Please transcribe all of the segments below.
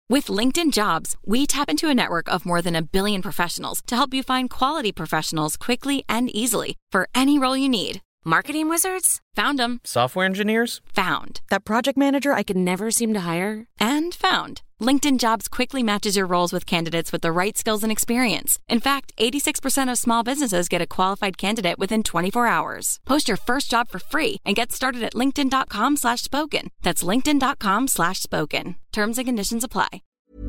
With LinkedIn Jobs, we tap into a network of more than 1 billion professionals to help you find quality professionals quickly and easily for any role you need. Marketing wizards? Found them. Software engineers? Found. That project manager I could never seem to hire? And found. LinkedIn Jobs quickly matches your roles with candidates with the right skills and experience. In fact, 86% of small businesses get a qualified candidate within 24 hours. Post your first job for free and get started at linkedin.com/spoken. That's linkedin.com/spoken. Terms and conditions apply.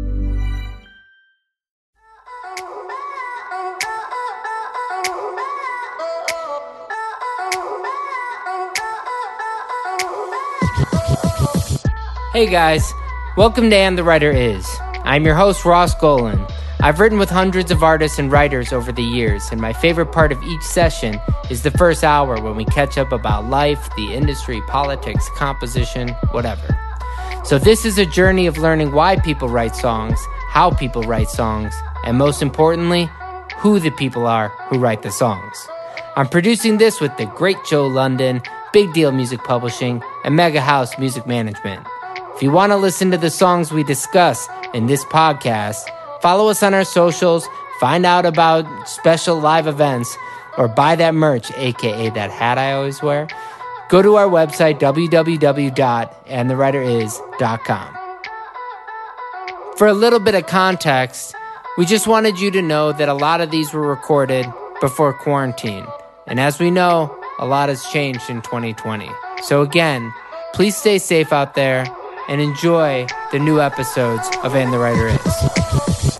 Hey guys, welcome to And the Writer Is. I'm your host, Ross Golan. I've written with hundreds of artists and writers over the years, and my favorite part of each session is the first hour when we catch up about life, the industry, politics, composition, whatever. So this is a journey of learning why people write songs, how people write songs, and most importantly, who the people are who write the songs. I'm producing this with the great Joe London, Big Deal Music Publishing, and Mega House Music Management. If you want to listen to the songs we discuss in this podcast, follow us on our socials, find out about special live events, or buy that merch, aka that hat I always wear. Go to our website, www.andthewriteris.com. For a little bit of context, we just wanted you to know that a lot of these were recorded before quarantine. And as we know, a lot has changed in 2020. So again, please stay safe out there and enjoy the new episodes of And the Writer Is.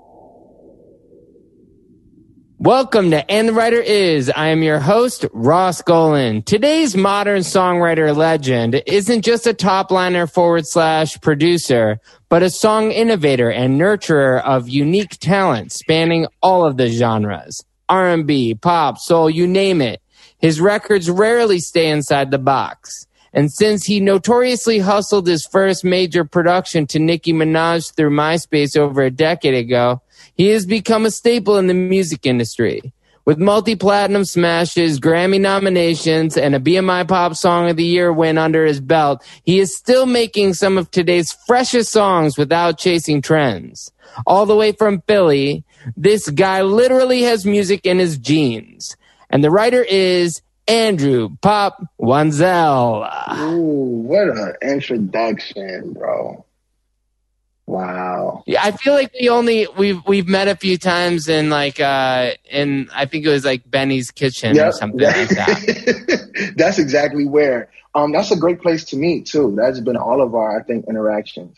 Welcome to And the Writer Is. I am your host, Ross Golan. Today's modern songwriter legend isn't just a top-liner / producer, but a song innovator and nurturer of unique talent spanning all of the genres. R&B, pop, soul, you name it. His records rarely stay inside the box. And since he notoriously hustled his first major production to Nicki Minaj through MySpace over a decade ago, he has become a staple in the music industry. With multi-platinum smashes, Grammy nominations, and a BMI Pop Song of the Year win under his belt, he is still making some of today's freshest songs without chasing trends. All the way from Philly, this guy literally has music in his genes. And the writer is Andrew Pop Wanzel. Ooh, what an introduction, bro. Wow. Yeah, I feel like we've met a few times in I think it was like Benny's Kitchen or something like that. That's exactly where. That's a great place to meet too. That's been all of our, I think, interactions.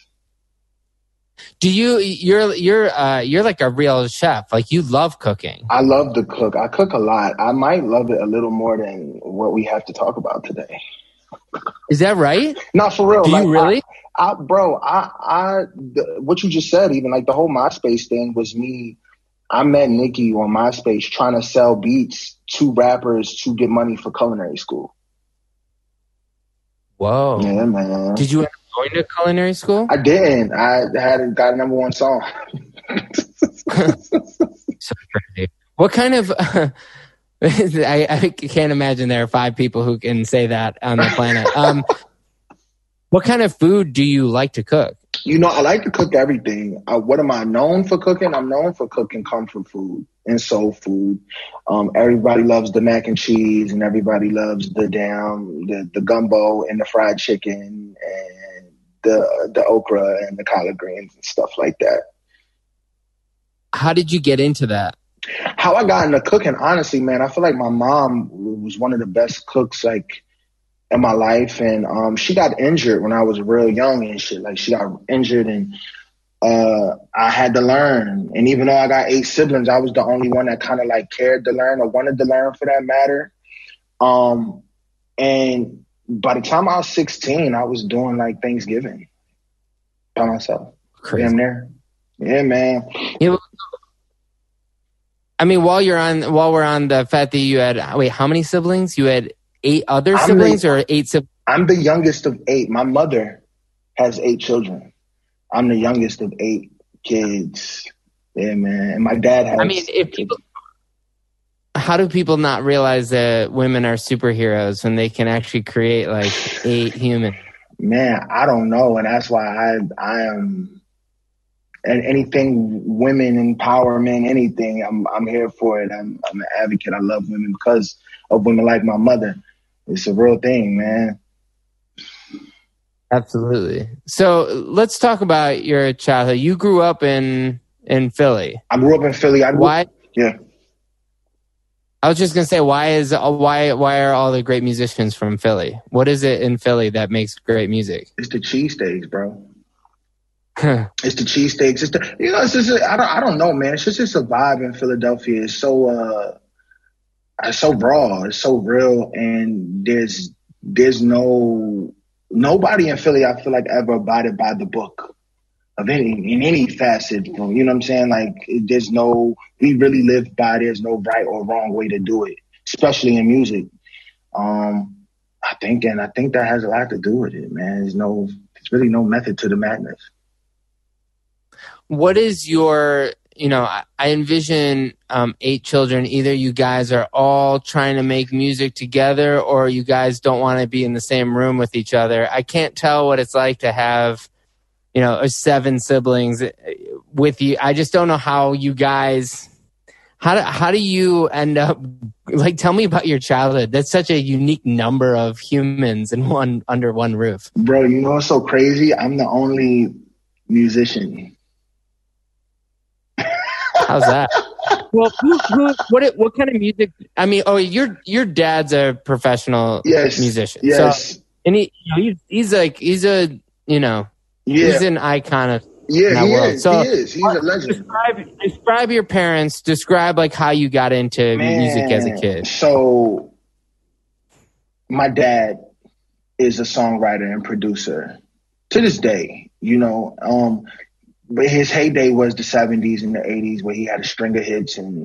You're like a real chef. Like, you love cooking. I love to cook. I cook a lot. I might love it a little more than what we have to talk about today. Is that right? Not for real. Do you really? What you just said, even like the whole MySpace thing was me. I met Nicki on MySpace trying to sell beats to rappers to get money for culinary school. Whoa. Yeah, man. Did you end up going to culinary school? I didn't. I got a number one song. So crazy. What kind of... I can't imagine there are 5 people who can say that on the planet. What kind of food do you like to cook? You know, I like to cook everything. What am I known for cooking? I'm known for cooking comfort food and soul food. Everybody loves the mac and cheese, and everybody loves the gumbo and the fried chicken and the okra and the collard greens and stuff like that. How did you get into that? How I got into cooking, honestly, man, I feel like my mom was one of the best cooks, like, in my life. And she got injured when I was real young and shit. Like, she got injured and I had to learn. And even though I got 8 siblings, I was the only one that kind of like cared to learn or wanted to learn for that matter. And by the time I was 16, I was doing like Thanksgiving by myself. Crazy. Damn near. Yeah, man. I mean, while we're on the fact that you had, how many siblings? You had 8 other siblings or 8 siblings? I'm the youngest of 8. My mother has 8 children. I'm the youngest of 8 kids. Yeah, man. And my dad has... I mean, how do people not realize that women are superheroes when they can actually create like 8 humans? Man, I don't know. And that's why and anything women empowerment, anything, I'm here for it. I'm an advocate. I love women because of women like my mother. It's a real thing, man. Absolutely. So let's talk about your childhood. You grew up in Philly. I grew up in Philly. Why? Yeah. I was just gonna say, why are all the great musicians from Philly? What is it in Philly that makes great music? It's the cheesesteaks, bro. It's the cheesesteaks. It's the, you know, it's just I don't know, man. It's just a vibe in Philadelphia. It's so raw. It's so real, and there's nobody in Philly, I feel like, ever abided by the book of in any facet. You know what I'm saying? Like, we really live by, there's no right or wrong way to do it, especially in music. I think that has a lot to do with it, man. There's really no method to the madness. What is your, I envision 8 children. Either you guys are all trying to make music together, or you guys don't want to be in the same room with each other. I can't tell what it's like to have, 7 siblings with you. I just don't know how you guys, how do you end up, like, tell me about your childhood. That's such a unique number of humans under one roof. Bro, you know what's so crazy? I'm the only musician. How's that? Well, what kind of music? I mean, your dad's a professional musician. Yes. So, and he's an icon of that world. So he is. He's a legend. Describe your parents. Describe like how you got into music as a kid. So, my dad is a songwriter and producer to this day. But his heyday was the 70s and the 80s, where he had a string of hits. And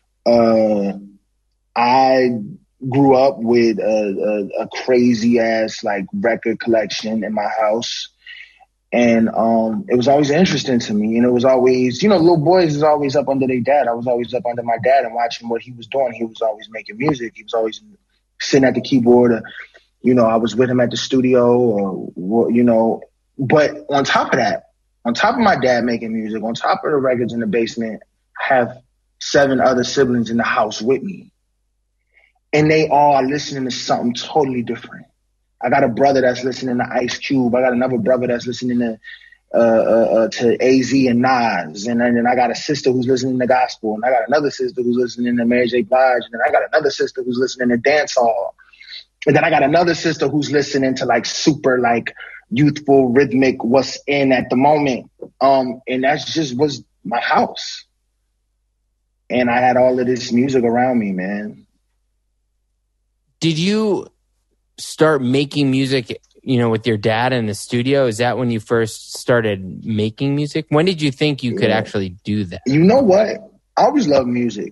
I grew up with a crazy ass like record collection in my house. And it was always interesting to me. And it was always, little boys is always up under their dad. I was always up under my dad and watching what he was doing. He was always making music. He was always sitting at the keyboard. I was with him at the studio, But on top of my dad making music, on top of the records in the basement, I have 7 other siblings in the house with me. And they all are listening to something totally different. I got a brother that's listening to Ice Cube. I got another brother that's listening to AZ and Nas. And then I got a sister who's listening to gospel. And I got another sister who's listening to Mary J. Blige. And then I got another sister who's listening to dancehall. And then I got another sister who's listening to like super like youthful, rhythmic, what's in at the moment. And that's just was my house. And I had all of this music around me, man. Did you start making music, with your dad in the studio? Is that when you first started making music? When did you think you could actually do that? You know what? I always loved music.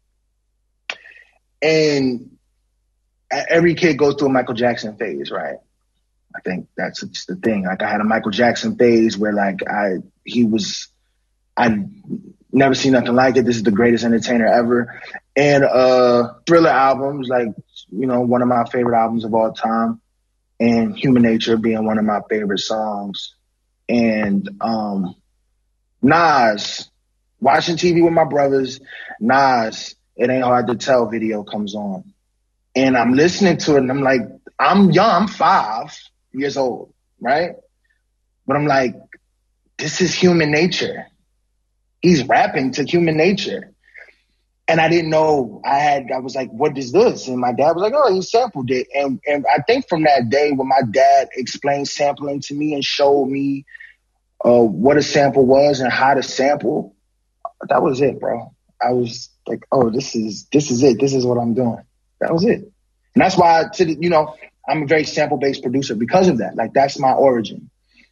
And every kid goes through a Michael Jackson phase, right? I think that's just the thing. Like, I had a Michael Jackson phase where like I never seen nothing like it. This is the greatest entertainer ever. And Thriller albums, like, one of my favorite albums of all time, and Human Nature being one of my favorite songs. And Nas, watching TV with my brothers, Nas, It Ain't Hard to Tell video comes on. And I'm listening to it and I'm like, I'm young, I'm 5 years old, right? But I'm like, this is Human Nature. He's rapping to Human Nature. And I didn't know I was like, what is this? And my dad was like, oh, he sampled it. And I think from that day when my dad explained sampling to me and showed me what a sample was and how to sample, that was it, bro. I was like, oh, this is it. This is what I'm doing. That was it. And that's why, I'm a very sample-based producer because of that. Like, that's my origin.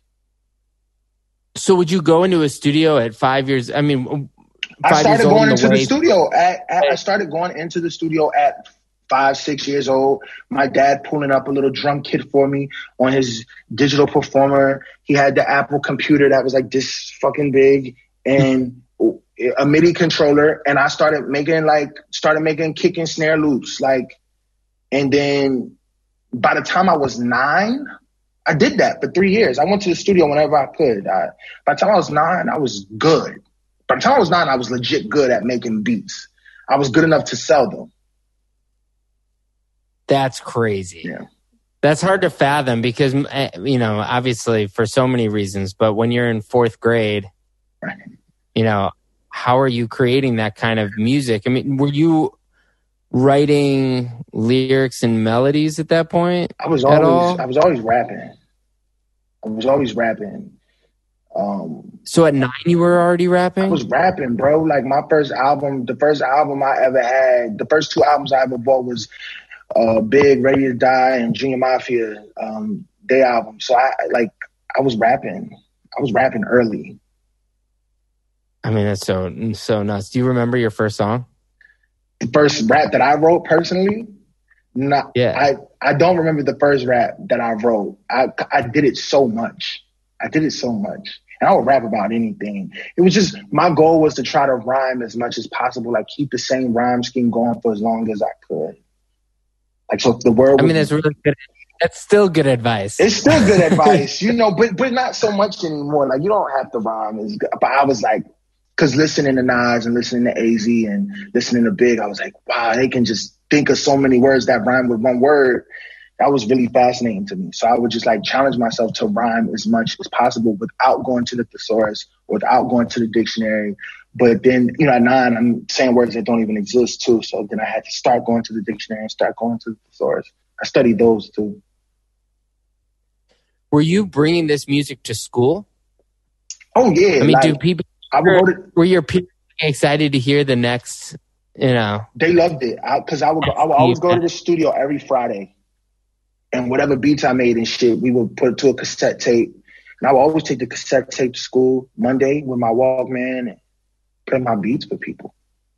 So would you go into a studio at 5 years? I mean, I started going into the studio. I started going into the studio at 5, 6 years old. My dad pulling up a little drum kit for me on his digital performer. He had the Apple computer that was like this fucking big and a MIDI controller. And I started making kick and snare loops. And then by the time I was 9, I did that for 3 years. I went to the studio whenever I could. By the time I was 9, I was good. By the time I was 9, I was legit good at making beats. I was good enough to sell them. That's crazy. Yeah. That's hard to fathom because, you know, obviously for so many reasons, but when you're in 4th grade, Right. you know, how are you creating that kind of music? I mean, were you writing lyrics and melodies at that point? I was always rapping. So at 9, you were already rapping? I was rapping, bro. Like my first album, the first album I ever had, the first 2 albums I ever bought was Big, Ready to Die, and Junior Mafia, their album. So I was rapping. I was rapping early. I mean, that's so nuts. Do you remember your first song? The first rap that I wrote personally? No, yeah. I don't remember the first rap that I wrote. I did it so much. And I would rap about anything. It was just, my goal was to try to rhyme as much as possible, like keep the same rhyme scheme going for as long as I could. Like, so if the word was, that's really good. That's still good advice. It's still good advice, you know, but not so much anymore. Like, you don't have to rhyme as good. But I was like, because listening to Nas and listening to AZ and listening to Big, I was like, wow, they can just think of so many words that rhyme with one word. That was really fascinating to me. So I would just like challenge myself to rhyme as much as possible without going to the thesaurus, without going to the dictionary. But then, you know, at 9, I'm saying words that don't even exist too. So then I had to start going to the dictionary and start going to the thesaurus. I studied those too. Were you bringing this music to school? Oh yeah. I mean, do people? Were your people excited to hear the next? You know, they loved it because I would always go to the studio every Friday, and whatever beats I made and shit, we would put it to a cassette tape, and I would always take the cassette tape to school Monday with my Walkman and play my beats for people.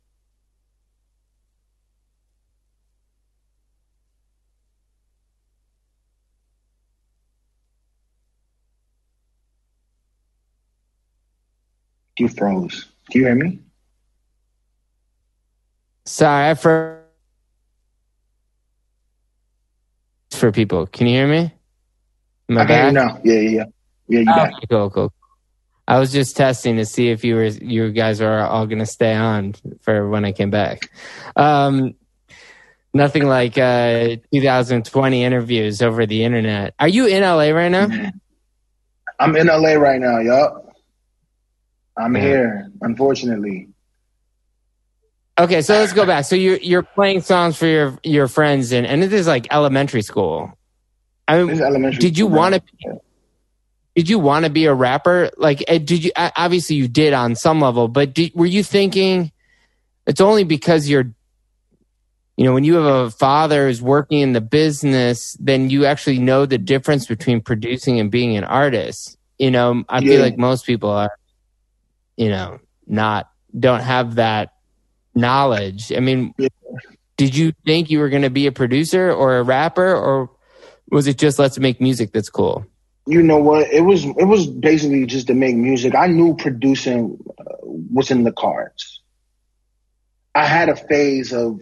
You froze. Do you hear me? Sorry, for people. Can you hear me? Am I back? No. Yeah, you back. Cool. I was just testing to see if you guys are all going to stay on for when I came back. Nothing like 2020 interviews over the internet. Are you in LA right now? I'm in LA right now, yup. I'm here, unfortunately. Okay, so let's go back. So you're playing songs for your friends, and this is like elementary school. I mean, did you want to be a rapper? Like, did you? Obviously, you did on some level, but were you thinking it's only because you're, you know, when you have a father who's working in the business, then you actually know the difference between producing and being an artist. You know, I feel like most people are, you know, don't have that knowledge. I mean, did you think you were going to be a producer or a rapper, or was it just let's make music that's cool? You know what? It was basically just to make music. I knew producing was in the cards. I had phases,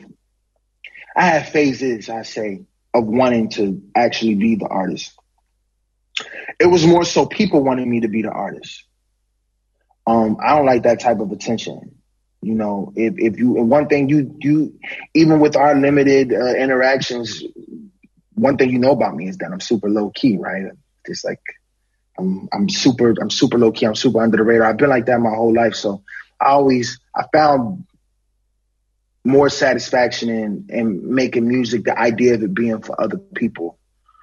I say, of wanting to actually be the artist. It was more so people wanted me to be the artist. I don't like that type of attention. You know, if one thing you even with our limited interactions, one thing you know about me is that I'm super low key, right? Just like I'm super low key. I'm super under the radar. I've been like that my whole life. So I found more satisfaction in making music, the idea of it being for other people.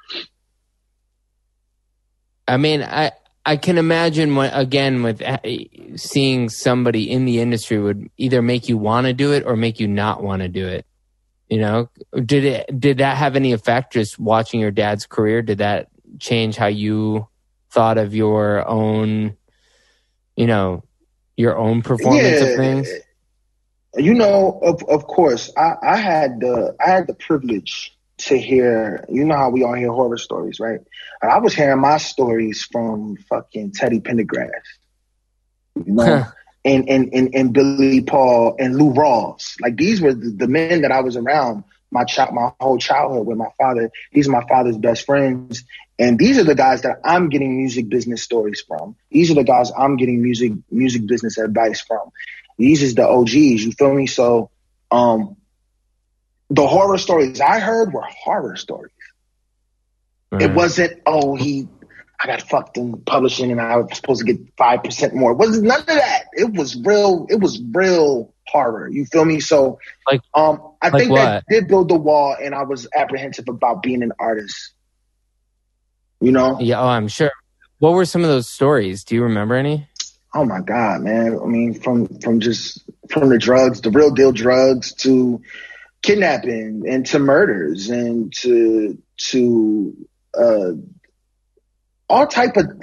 I mean, I can imagine with seeing somebody in the industry would either make you want to do it or make you not want to do it. You know, did that have any effect? Just watching your dad's career, did that change how you thought of your own, you know, your own performance of things? You know, of course, I had the privilege to hear, you know how we all hear horror stories, right? I was hearing my stories from fucking Teddy Pendergrass, you know, and Billy Paul and Lou Rawls. Like, these were the men that I was around my whole childhood with my father. These are my father's best friends. And these are the guys that I'm getting music business stories from. These are the guys I'm getting music business advice from. These is the OGs, you feel me? So the horror stories I heard were horror stories. It wasn't, I got fucked in publishing and I was supposed to get 5% more. It wasn't none of that. It was real horror. You feel me? So I think that did build the wall, and I was apprehensive about being an artist. You know? Yeah, I'm sure. What were some of those stories? Do you remember any? Oh my God, man. I mean, from the drugs, the real deal drugs, to kidnapping and to murders and to all type of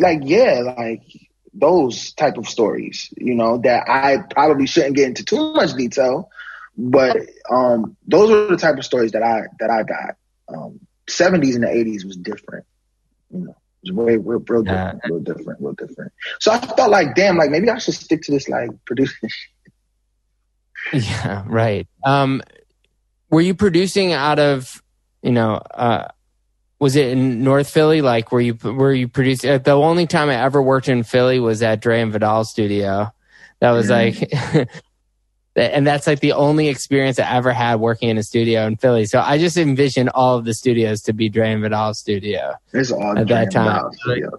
those type of stories, you know, that I probably shouldn't get into too much detail, but those are the type of stories that I got. 70s and the 80s was different, you know. It was real different. So I felt like, damn, like maybe I should stick to this like producing shit. Yeah, right. Were you producing out of, you know, was it in North Philly? Like, were you producing? The only time I ever worked in Philly was at Dre and Vidal's studio. That was like, and that's like the only experience I ever had working in a studio in Philly. So I just envisioned all of the studios to be Dre and Vidal's studio. It's all at that time.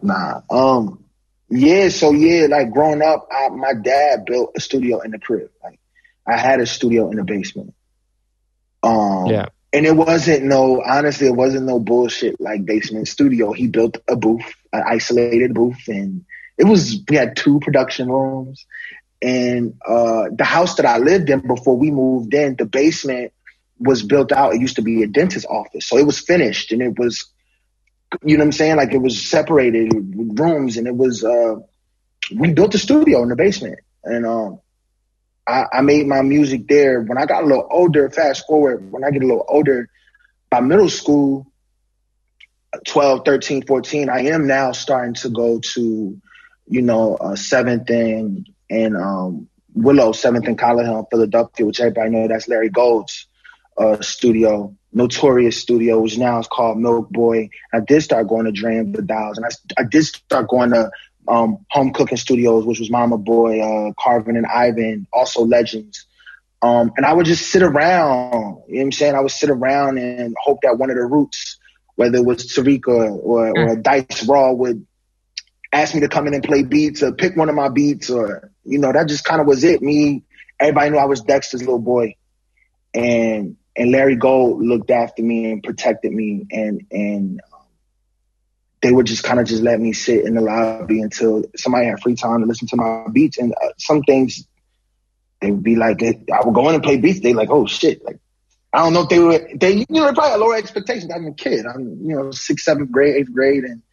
Like growing up, my dad built a studio in the crib. Like, I had a studio in the basement. And it wasn't no bullshit like basement studio. He built a booth, an isolated booth, and we had 2 production rooms. And the house that I lived in before we moved in, the basement was built out. It used to be a dentist's office. So it was finished, and it was, you know what I'm saying? Like, it was separated with rooms, and it was, we built a studio in the basement. And I made my music there. When I got a little older, fast forward, when I get a little older, by middle school, 12, 13, 14, I am now starting to go to, you know, 7th and Willow, 7th and Collar in Philadelphia, which everybody know that's Larry Gold's studio, Notorious Studio, which now is called Milk Boy. I did start going to Dre and Vidal's, and I did start going to Home Cooking Studios, which was Mama Boy, Carvin and Ivan, also legends. And I would just sit around, you know what I'm saying? I would sit around and hope that one of the Roots, whether it was Tariqa or Dice Raw, would ask me to come in and play beats or pick one of my beats, or, you know, that just kind of was it. Everybody knew I was Dexter's little boy. And Larry Gold looked after me and protected me, and they would just kind of just let me sit in the lobby until somebody had free time to listen to my beats. And some things, they would be like, I would go in and play beats. They like, oh shit. Like, I don't know if they probably had lower expectations. I'm a kid. I'm, you know, 6th, 7th grade, 8th grade. And,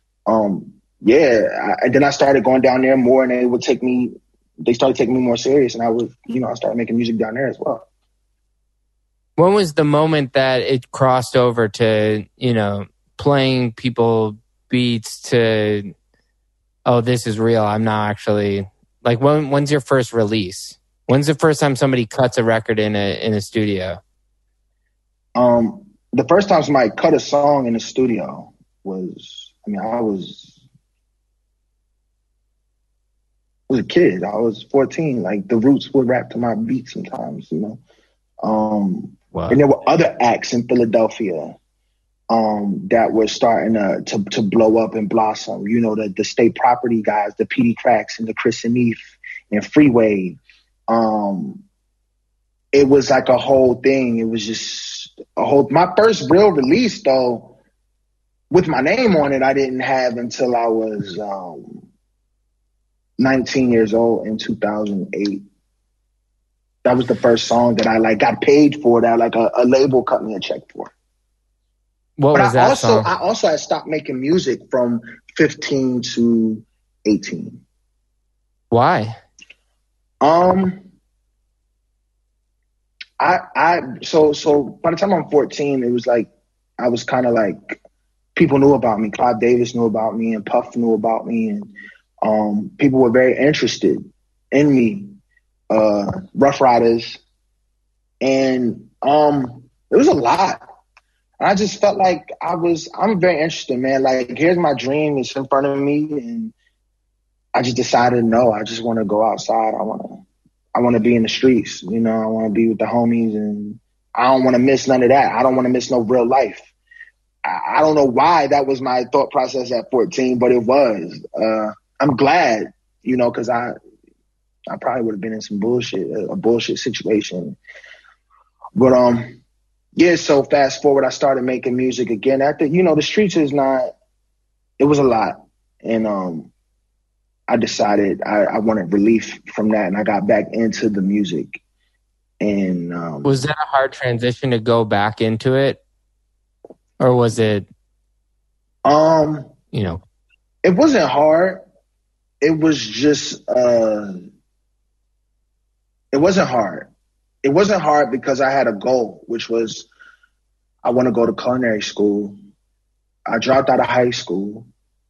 and then I started going down there more, and they started taking me more serious. And I started making music down there as well. When was the moment that it crossed over to, you know, playing people beats to, oh, this is real? I'm not actually, like, when's your first release? When's the first time somebody cuts a record in a studio? The first time somebody cut a song in a studio was a kid. I was 14. Like, the Roots would rap to my beat sometimes, you know. Wow. And there were other acts in Philadelphia that were starting to blow up and blossom. You know, the State Property guys, the PD Cracks and the Chris and Neef and Freeway. It was like a whole thing. It was just my first real release, though, with my name on it, I didn't have until I was 19 years old in 2008. That was the first song that I got paid for, that a label cut me a check for. What was that song? I also had stopped making music from 15 to 18. Why? So by the time I'm 14, it was like, I was kind of like, people knew about me. Clive Davis knew about me, and Puff knew about me, and people were very interested in me. Rough Riders. And It was a lot. And I just felt like I'm very interested, man. Like, here's my dream. It's in front of me. And I just decided, no, I just want to go outside. I want to be in the streets. You know, I want to be with the homies, and I don't want to miss none of that. I don't want to miss no real life. I don't know why that was my thought process at 14, but it was. I'm glad, you know, because I probably would have been in some a bullshit situation. But yeah. So fast forward, I started making music again. After, you know, the streets is not. It was a lot, and I decided I wanted relief from that, and I got back into the music. And was that a hard transition to go back into it? Or was it, you know? It wasn't hard. It was just, it wasn't hard. It wasn't hard because I had a goal, which was I want to go to culinary school. I dropped out of high school.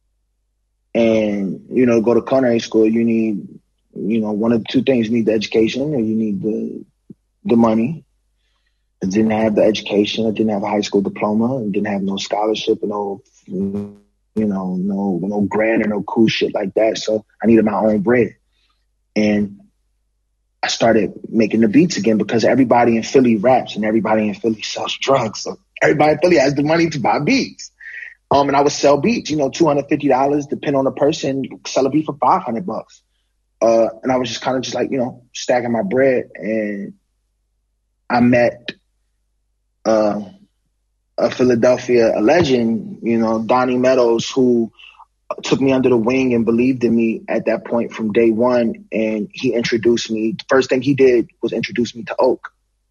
And, you know, go to culinary school, you need, you know, one of the two things. You need the education or you need the money. I didn't have the education. I didn't have a high school diploma. I didn't have no scholarship and no, you know, no grant or no cool shit like that. So I needed my own bread. And I started making the beats again because everybody in Philly raps and everybody in Philly sells drugs. So everybody in Philly has the money to buy beats. And I would sell beats, you know, $250, depending on the person, sell a beat for $500. And I was just kind of just like, you know, stacking my bread. And I met a Philadelphia legend, you know, Donnie Meadows, who took me under the wing and believed in me at that point from day one. And he introduced me. The first thing he did was introduce me to Oak,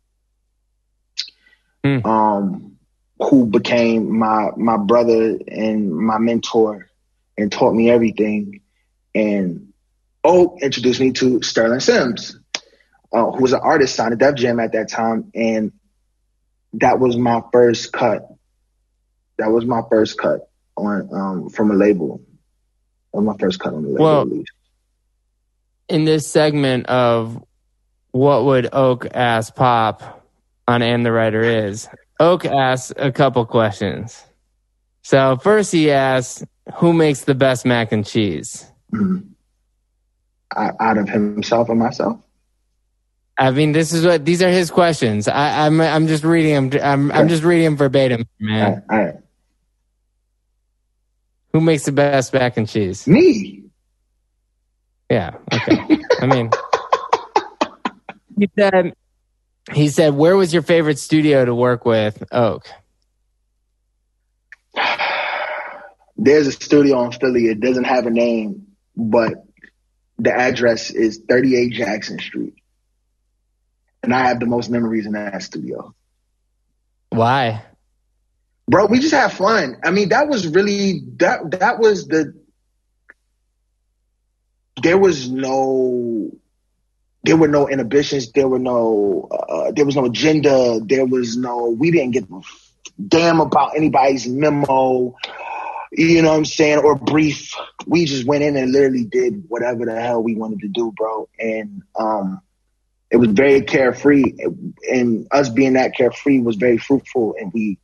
who became my brother and my mentor and taught me everything. And Oak introduced me to Sterling Sims, who was an artist signed to Def Jam at that time. And that was my first cut. That was my first cut on from a label. That was my first cut on the label. Well, in this segment of What Would Oak Ask Pop on And the Writer Is, Oak asks a couple questions. So first he asks, who makes the best mac and cheese? Mm-hmm. Out of himself and myself? I mean, these are his questions. I'm just reading them. I'm just reading them verbatim, man. All right. Who makes the best mac and cheese? Me. Yeah. Okay. I mean, he said, where was your favorite studio to work with Oak? There's a studio in Philly. It doesn't have a name, but the address is 38 Jackson Street. And I have the most memories in that studio. Why? Bro, we just have fun. I mean, that was really, that was there were no inhibitions. There was no agenda. We didn't give a damn about anybody's memo, you know what I'm saying, or brief. We just went in and literally did whatever the hell we wanted to do, bro. And it was very carefree, and us being that carefree was very fruitful. And we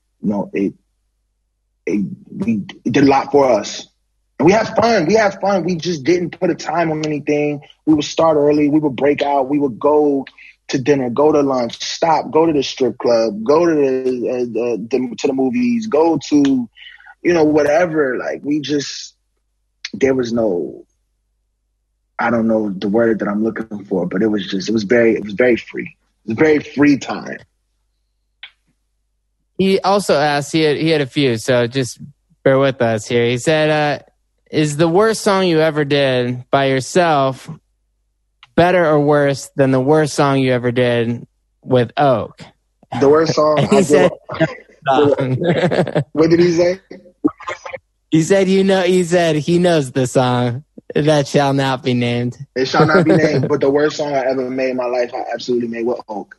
did a lot for us. And we had fun. We just didn't put a time on anything. We would start early. We would break out. We would go to dinner, go to lunch, stop, go to the strip club, go to the movies, go to, you know, whatever. Like, there was no, I don't know the word that I'm looking for, but it was very free. It was very free time. He also asked, he had a few, so just bear with us here. He said, is the worst song you ever did by yourself better or worse than the worst song you ever did with Oak? The worst song I did. What did he say? He said, he knows the song that shall not be named. It shall not be named, but the worst song I ever made in my life, I absolutely made with Oak.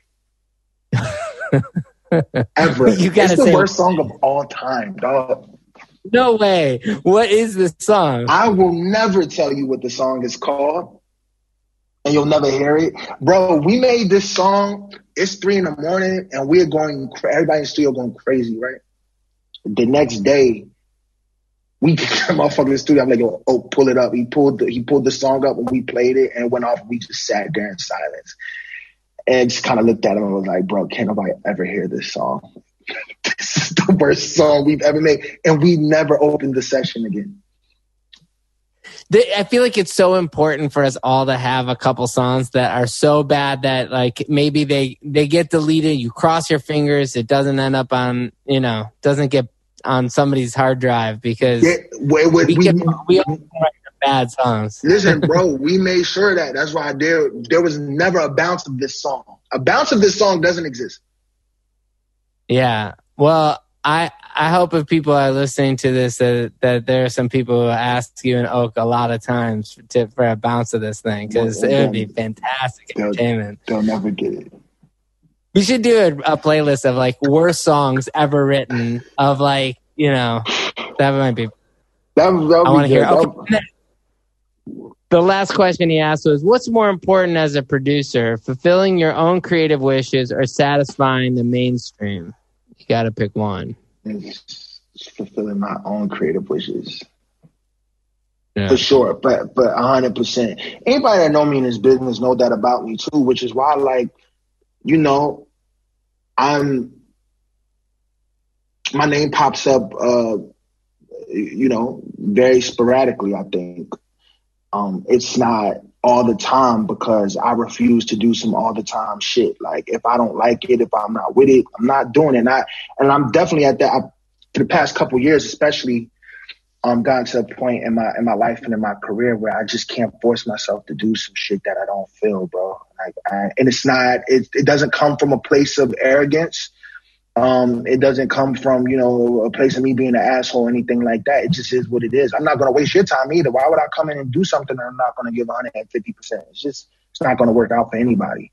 Ever. It's the worst song of all time, dog. No way. What is the song? I will never tell you what the song is called. And and you'll never hear it. Bro, we made this song. It's 3 a.m. and we're going, everybody in the studio going crazy, right? The next day, we get the motherfucker in the studio. I'm like, yo, pull it up. He pulled the song up and we played it and it went off. We just sat there in silence and just kind of looked at him and was like, bro, can't nobody ever hear this song. This is the worst song we've ever made. And we never opened the session again. I feel like it's so important for us all to have a couple songs that are so bad that like maybe they get deleted. You cross your fingers. It doesn't end up on, doesn't get on somebody's hard drive because we write bad songs. Listen, bro, we made sure that. That's why there was never a bounce of this song. A bounce of this song doesn't exist. Yeah. Well, I hope if people are listening to this that there are some people who ask you and Oak a lot of times for a bounce of this thing because it would be fantastic entertainment. They'll never get it. We should do a playlist of like worst songs ever written of like, that might be. I want to hear. Okay. The last question he asked was, what's more important as a producer, fulfilling your own creative wishes or satisfying the mainstream? You got to pick one. It's fulfilling my own creative wishes. Yeah. For sure. But 100%. Anybody that know me in this business know that about me too, which is why, like, my name pops up, very sporadically, I think. It's not all the time because I refuse to do some all the time shit. Like if I don't like it, if I'm not with it, I'm not doing it. And I'm definitely at that. For the past couple of years, especially, gotten to a point in my life and in my career where I just can't force myself to do some shit that I don't feel, bro. Like, and it's not. It doesn't come from a place of arrogance. It doesn't come from, a place of me being an asshole or anything like that. It just is what it is. I'm not going to waste your time either. Why would I come in and do something that I'm not going to give 150%? It's not going to work out for anybody.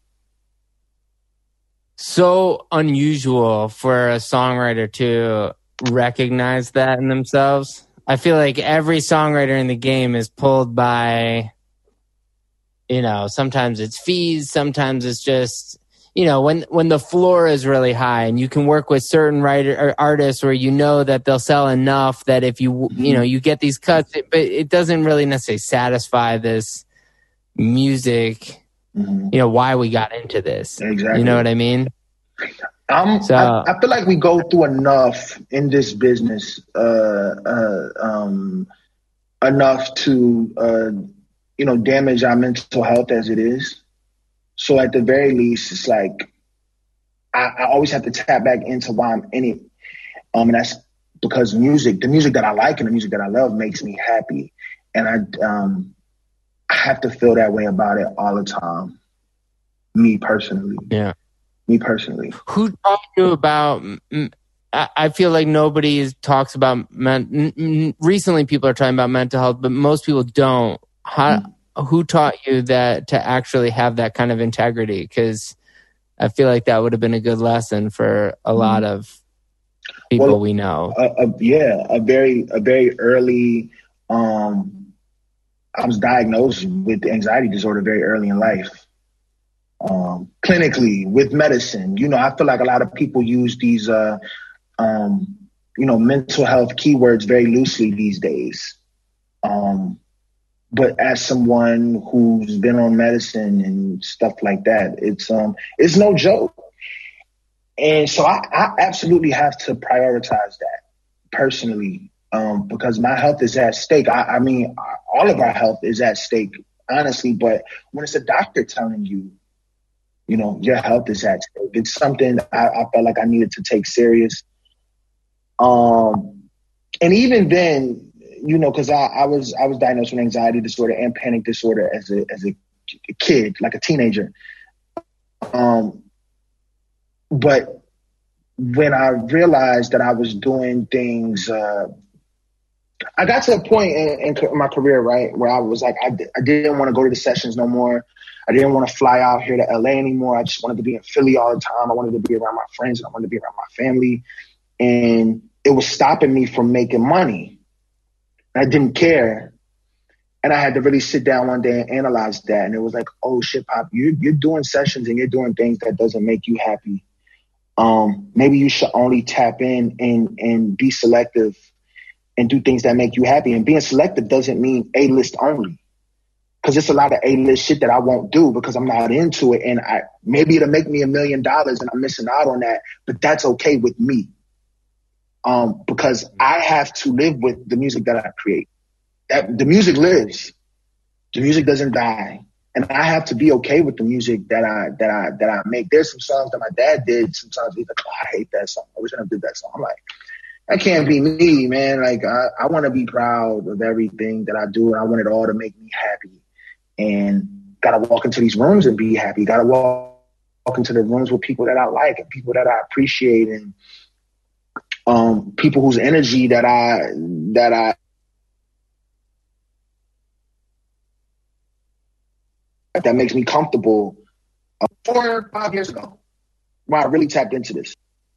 So unusual for a songwriter to recognize that in themselves. I feel like every songwriter in the game is pulled by, sometimes it's fees, sometimes it's just, when the floor is really high and you can work with certain artists where that they'll sell enough that if you get these cuts, but it doesn't really necessarily satisfy this music, why we got into this. Exactly. You know what I mean? I feel like we go through enough in this business, enough to, damage our mental health as it is. So at the very least, it's like I always have to tap back into why I'm in it. And that's because the music that I like and the music that I love makes me happy. And I have to feel that way about it all the time. Me personally. Yeah. Me personally. Who taught you about, I feel like nobody talks about, recently people are talking about mental health, but most people don't. Who taught you that to actually have that kind of integrity? Because I feel like that would have been a good lesson for a lot of people we know. A very early. I was diagnosed with anxiety disorder very early in life. Clinically with medicine, I feel like a lot of people use these, mental health keywords very loosely these days. But as someone who's been on medicine and stuff like that, it's no joke. And so I absolutely have to prioritize that personally, because my health is at stake. I mean, all of our health is at stake, honestly. But when it's a doctor telling you, your health is at stake, it's something I felt like I needed to take serious. And even then, because I was diagnosed with anxiety disorder and panic disorder as a kid, like a teenager. But when I realized that I was doing things, I got to a point in my career, right, where I was like, I didn't want to go to the sessions no more. I didn't want to fly out here to LA anymore. I just wanted to be in Philly all the time. I wanted to be around my friends and I wanted to be around my family. And it was stopping me from making money. I didn't care. And I had to really sit down one day and analyze that. And it was like, oh shit, Pop, you're doing sessions and you're doing things that doesn't make you happy. Maybe you should only tap in and be selective and do things that make you happy. And being selective doesn't mean A-list only. Because it's a lot of A-list shit that I won't do because I'm not into it. And maybe it'll make me $1 million and I'm missing out on that. But that's okay with me. Because I have to live with the music that I create. The music lives. The music doesn't die. And I have to be okay with the music that I make. There's some songs that my dad did. Sometimes he's like, oh, I hate that song. I wish I never did that song. I'm like, that can't be me, man. Like, I want to be proud of everything that I do. And I want it all to make me happy. And got to walk into these rooms and be happy. Got to walk into the rooms with people that I like and people that I appreciate and people whose energy that makes me comfortable. 4 or 5 years ago, when I really tapped into this.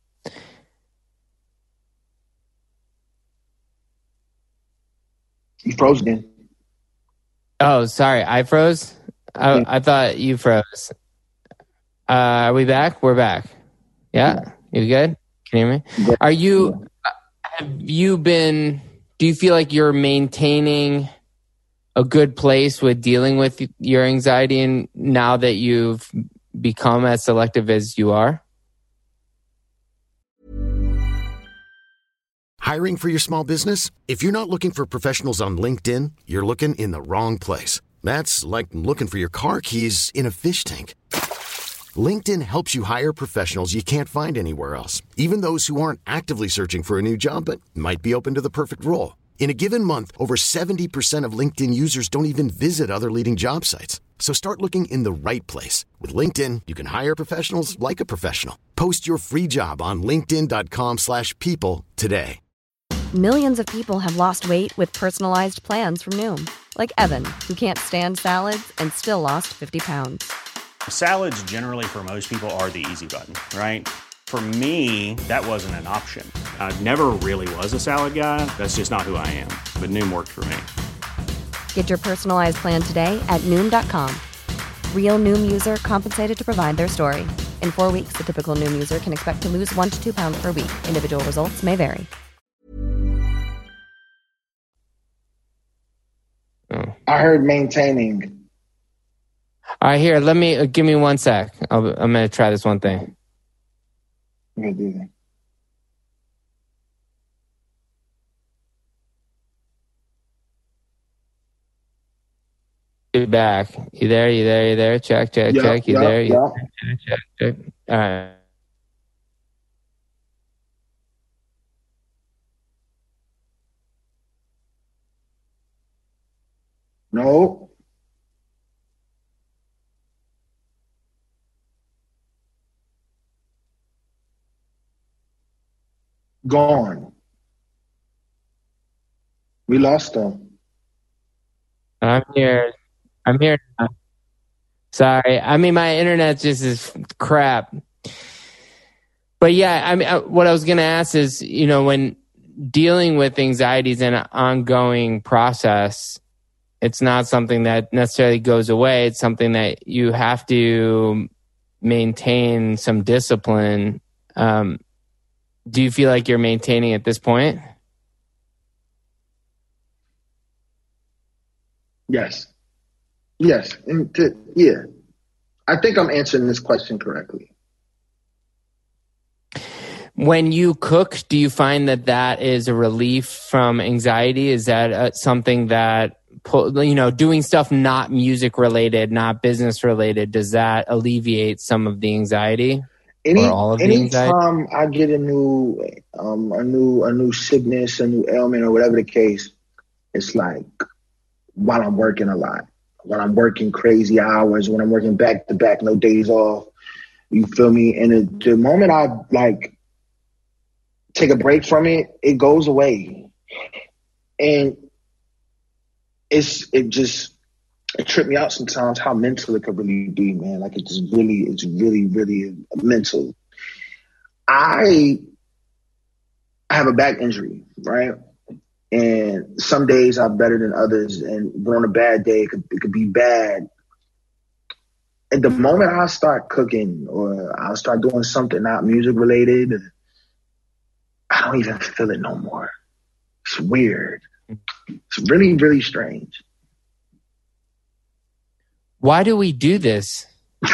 You froze again. Oh, sorry. I froze? I thought you froze. Are we back? We're back. Yeah? You good? Can you hear me? Do you feel like you're maintaining a good place with dealing with your anxiety and now that you've become as selective as you are? Hiring for your small business? If you're not looking for professionals on LinkedIn, you're looking in the wrong place. That's like looking for your car keys in a fish tank. LinkedIn helps you hire professionals you can't find anywhere else, even those who aren't actively searching for a new job but might be open to the perfect role. In a given month, over 70% of LinkedIn users don't even visit other leading job sites. So start looking in the right place. With LinkedIn, you can hire professionals like a professional. Post your free job on linkedin.com/people today. Millions of people have lost weight with personalized plans from Noom. Like Evan, who can't stand salads and still lost 50 pounds. Salads generally for most people are the easy button, right? For me, that wasn't an option. I never really was a salad guy. That's just not who I am. But Noom worked for me. Get your personalized plan today at Noom.com. Real Noom user compensated to provide their story. In 4 weeks, the typical Noom user can expect to lose 1 to 2 pounds per week. Individual results may vary. I heard maintaining. All right, here, give me 1 sec. I'm going to try this one thing. I'm going to do that. You're back. You there? Check. You there? Check. All right. No. Gone. We lost them. I'm here. Now. Sorry. I mean, my internet just is crap. But yeah, I mean, what I was going to ask is, when dealing with anxiety is an ongoing process, it's not something that necessarily goes away. It's something that you have to maintain some discipline. Do you feel like you're maintaining at this point? Yes. Yeah. I think I'm answering this question correctly. When you cook, do you find that is a relief from anxiety? Is that something that, doing stuff not music related, not business related, does that alleviate some of the anxiety? Anytime I get a new sickness, a new ailment, or whatever the case, it's like while I'm working a lot, when I'm working crazy hours, when I'm working back to back, no days off, you feel me? And the moment I take a break from it, it goes away, and it tripped me out sometimes how mental it could really be, man. Like it's really, really mental. I have a back injury, right? And some days are better than others. And but on a bad day, it could be bad. And the moment I start cooking or I'll start doing something not music related, I don't even feel it no more. It's weird. It's really, really strange. Why do we do this?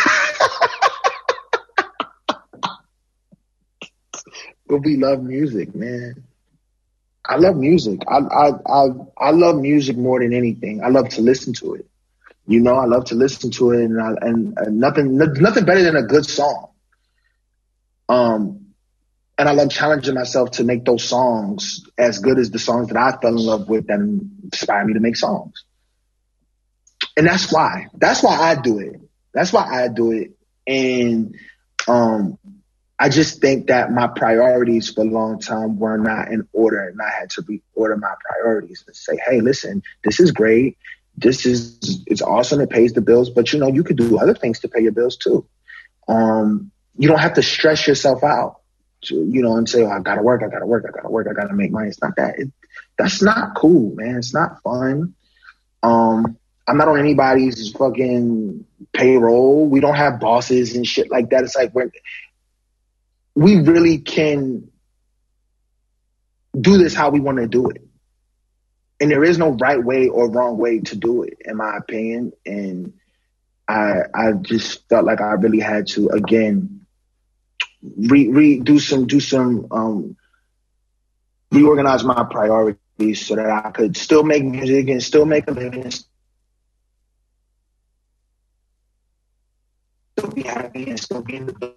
But we love music, man. I love music. I love music more than anything. I love to listen to it. You know, I love to listen to it, and nothing better than a good song. And I love challenging myself to make those songs as good as the songs that I fell in love with that inspire me to make songs. And that's why I do it. That's why I do it. And I just think that my priorities for a long time were not in order, and I had to reorder my priorities and say, hey, listen, this is great. It's awesome. It pays the bills, but you know, you could do other things to pay your bills too. You don't have to stress yourself out, and say, oh, I gotta work, I gotta make money. It's not that. That's not cool, man. It's not fun. I'm not on anybody's fucking payroll. We don't have bosses and shit like that. It's like we really can do this how we want to do it. And there is no right way or wrong way to do it, in my opinion. And I just felt like I really had to, again, reorganize my priorities so that I could still make music and still make a living and still be happy and still be in the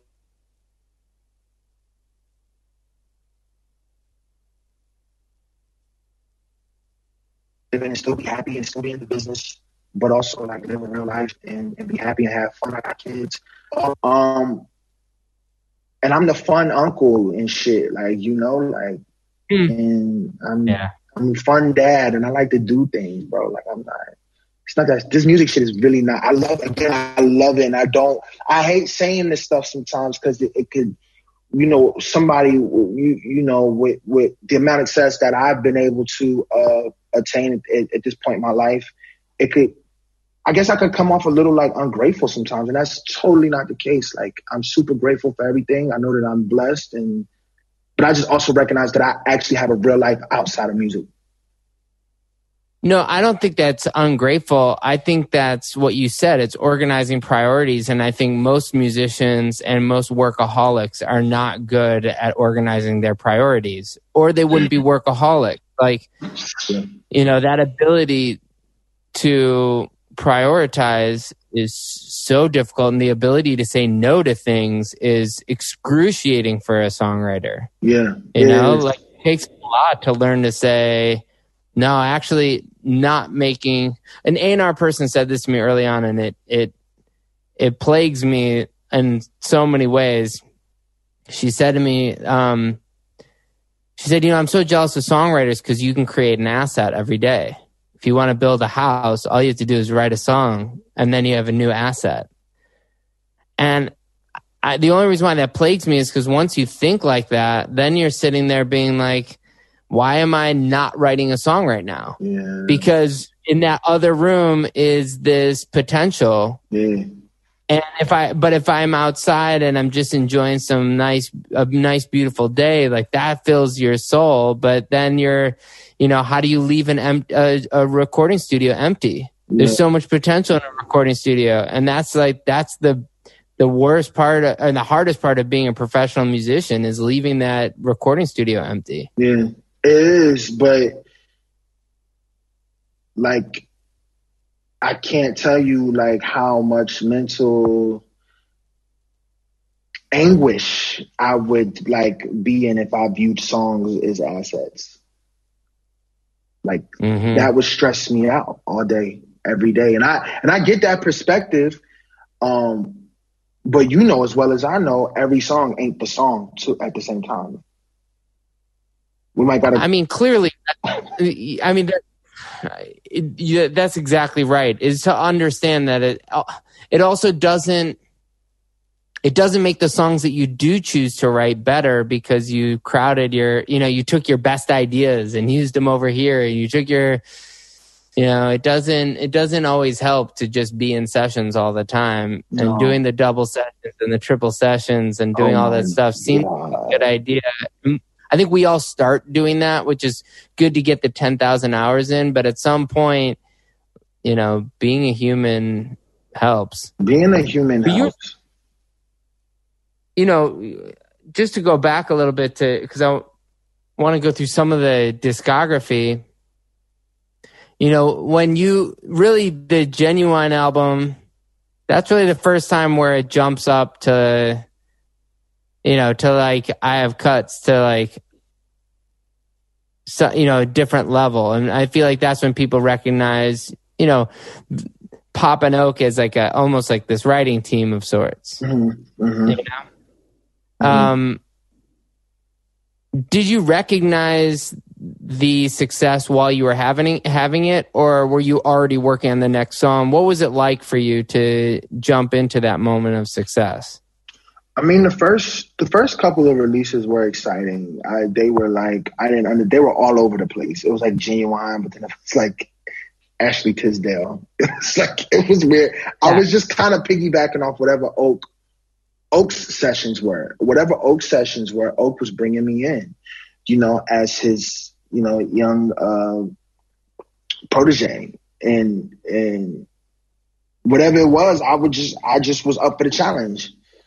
and still be happy and still be in the business, but also like live a real life and be happy and have fun. I got kids. And I'm the fun uncle and shit, and I'm a fun dad and I like to do things, bro. Like it's not that this music shit is really not, I love it and I hate saying this stuff sometimes because it could, somebody, with the amount of success that I've been able to attain at this point in my life, I guess I could come off a little like ungrateful sometimes, and that's totally not the case. Like, I'm super grateful for everything. I know that I'm blessed, but I just also recognize that I actually have a real life outside of music. No, I don't think that's ungrateful. I think that's what you said. It's organizing priorities. And I think most musicians and most workaholics are not good at organizing their priorities, or they wouldn't be workaholic. Like, that ability to prioritize is so difficult, and the ability to say no to things is excruciating for a songwriter. Yeah. It takes a lot to learn to say, no, actually not making. An A&R person said this to me early on, and it plagues me in so many ways. She said to me, I'm so jealous of songwriters because you can create an asset every day. If you want to build a house, all you have to do is write a song, and then you have a new asset. And the only reason why that plagues me is because once you think like that, then you're sitting there being like, why am I not writing a song right now? Yeah. Because in that other room is this potential. Yeah. And if I'm outside and I'm just enjoying a nice, beautiful day, like that fills your soul. But then how do you leave a recording studio empty? There's so much potential in a recording studio. And that's the worst part and the hardest part of being a professional musician is leaving that recording studio empty. Yeah. It is, but like, I can't tell you like how much mental anguish I would like be in if I viewed songs as assets. Like that would stress me out all day, every day. And I get that perspective. But as well as I know, every song ain't the song at the same time. We might gotta. Clearly. That's exactly right. Is to understand that it also doesn't. it doesn't make the songs that you do choose to write better because you crowded you took your best ideas and used them over here. And you took it doesn't always help to just be in sessions all the time. No. And doing the double sessions and the triple sessions and doing all that stuff seems like a good idea. I think we all start doing that, which is good to get the 10,000 hours in. But at some point, being a human helps. Being a human helps. Just to go back a little bit because I want to go through some of the discography. When the Genuine album, that's really the first time where it jumps up to, to like, I Have Cuts to like, so, a different level. And I feel like that's when people recognize, Pop and Oak as like almost like this writing team of sorts. Mm-hmm. Mm-hmm. Did you recognize the success while you were having it, or were you already working on the next song? What was it like for you to jump into that moment of success? I mean, the first couple of releases were exciting. They were like, they were all over the place. It was like Genuine, but then it was like Ashley Tisdale. It was weird. Yeah. I was just kind of piggybacking off whatever Oak's sessions were. Whatever Oak's sessions were, Oak was bringing me in, as his, young protege. And whatever it was, I just was up for the challenge.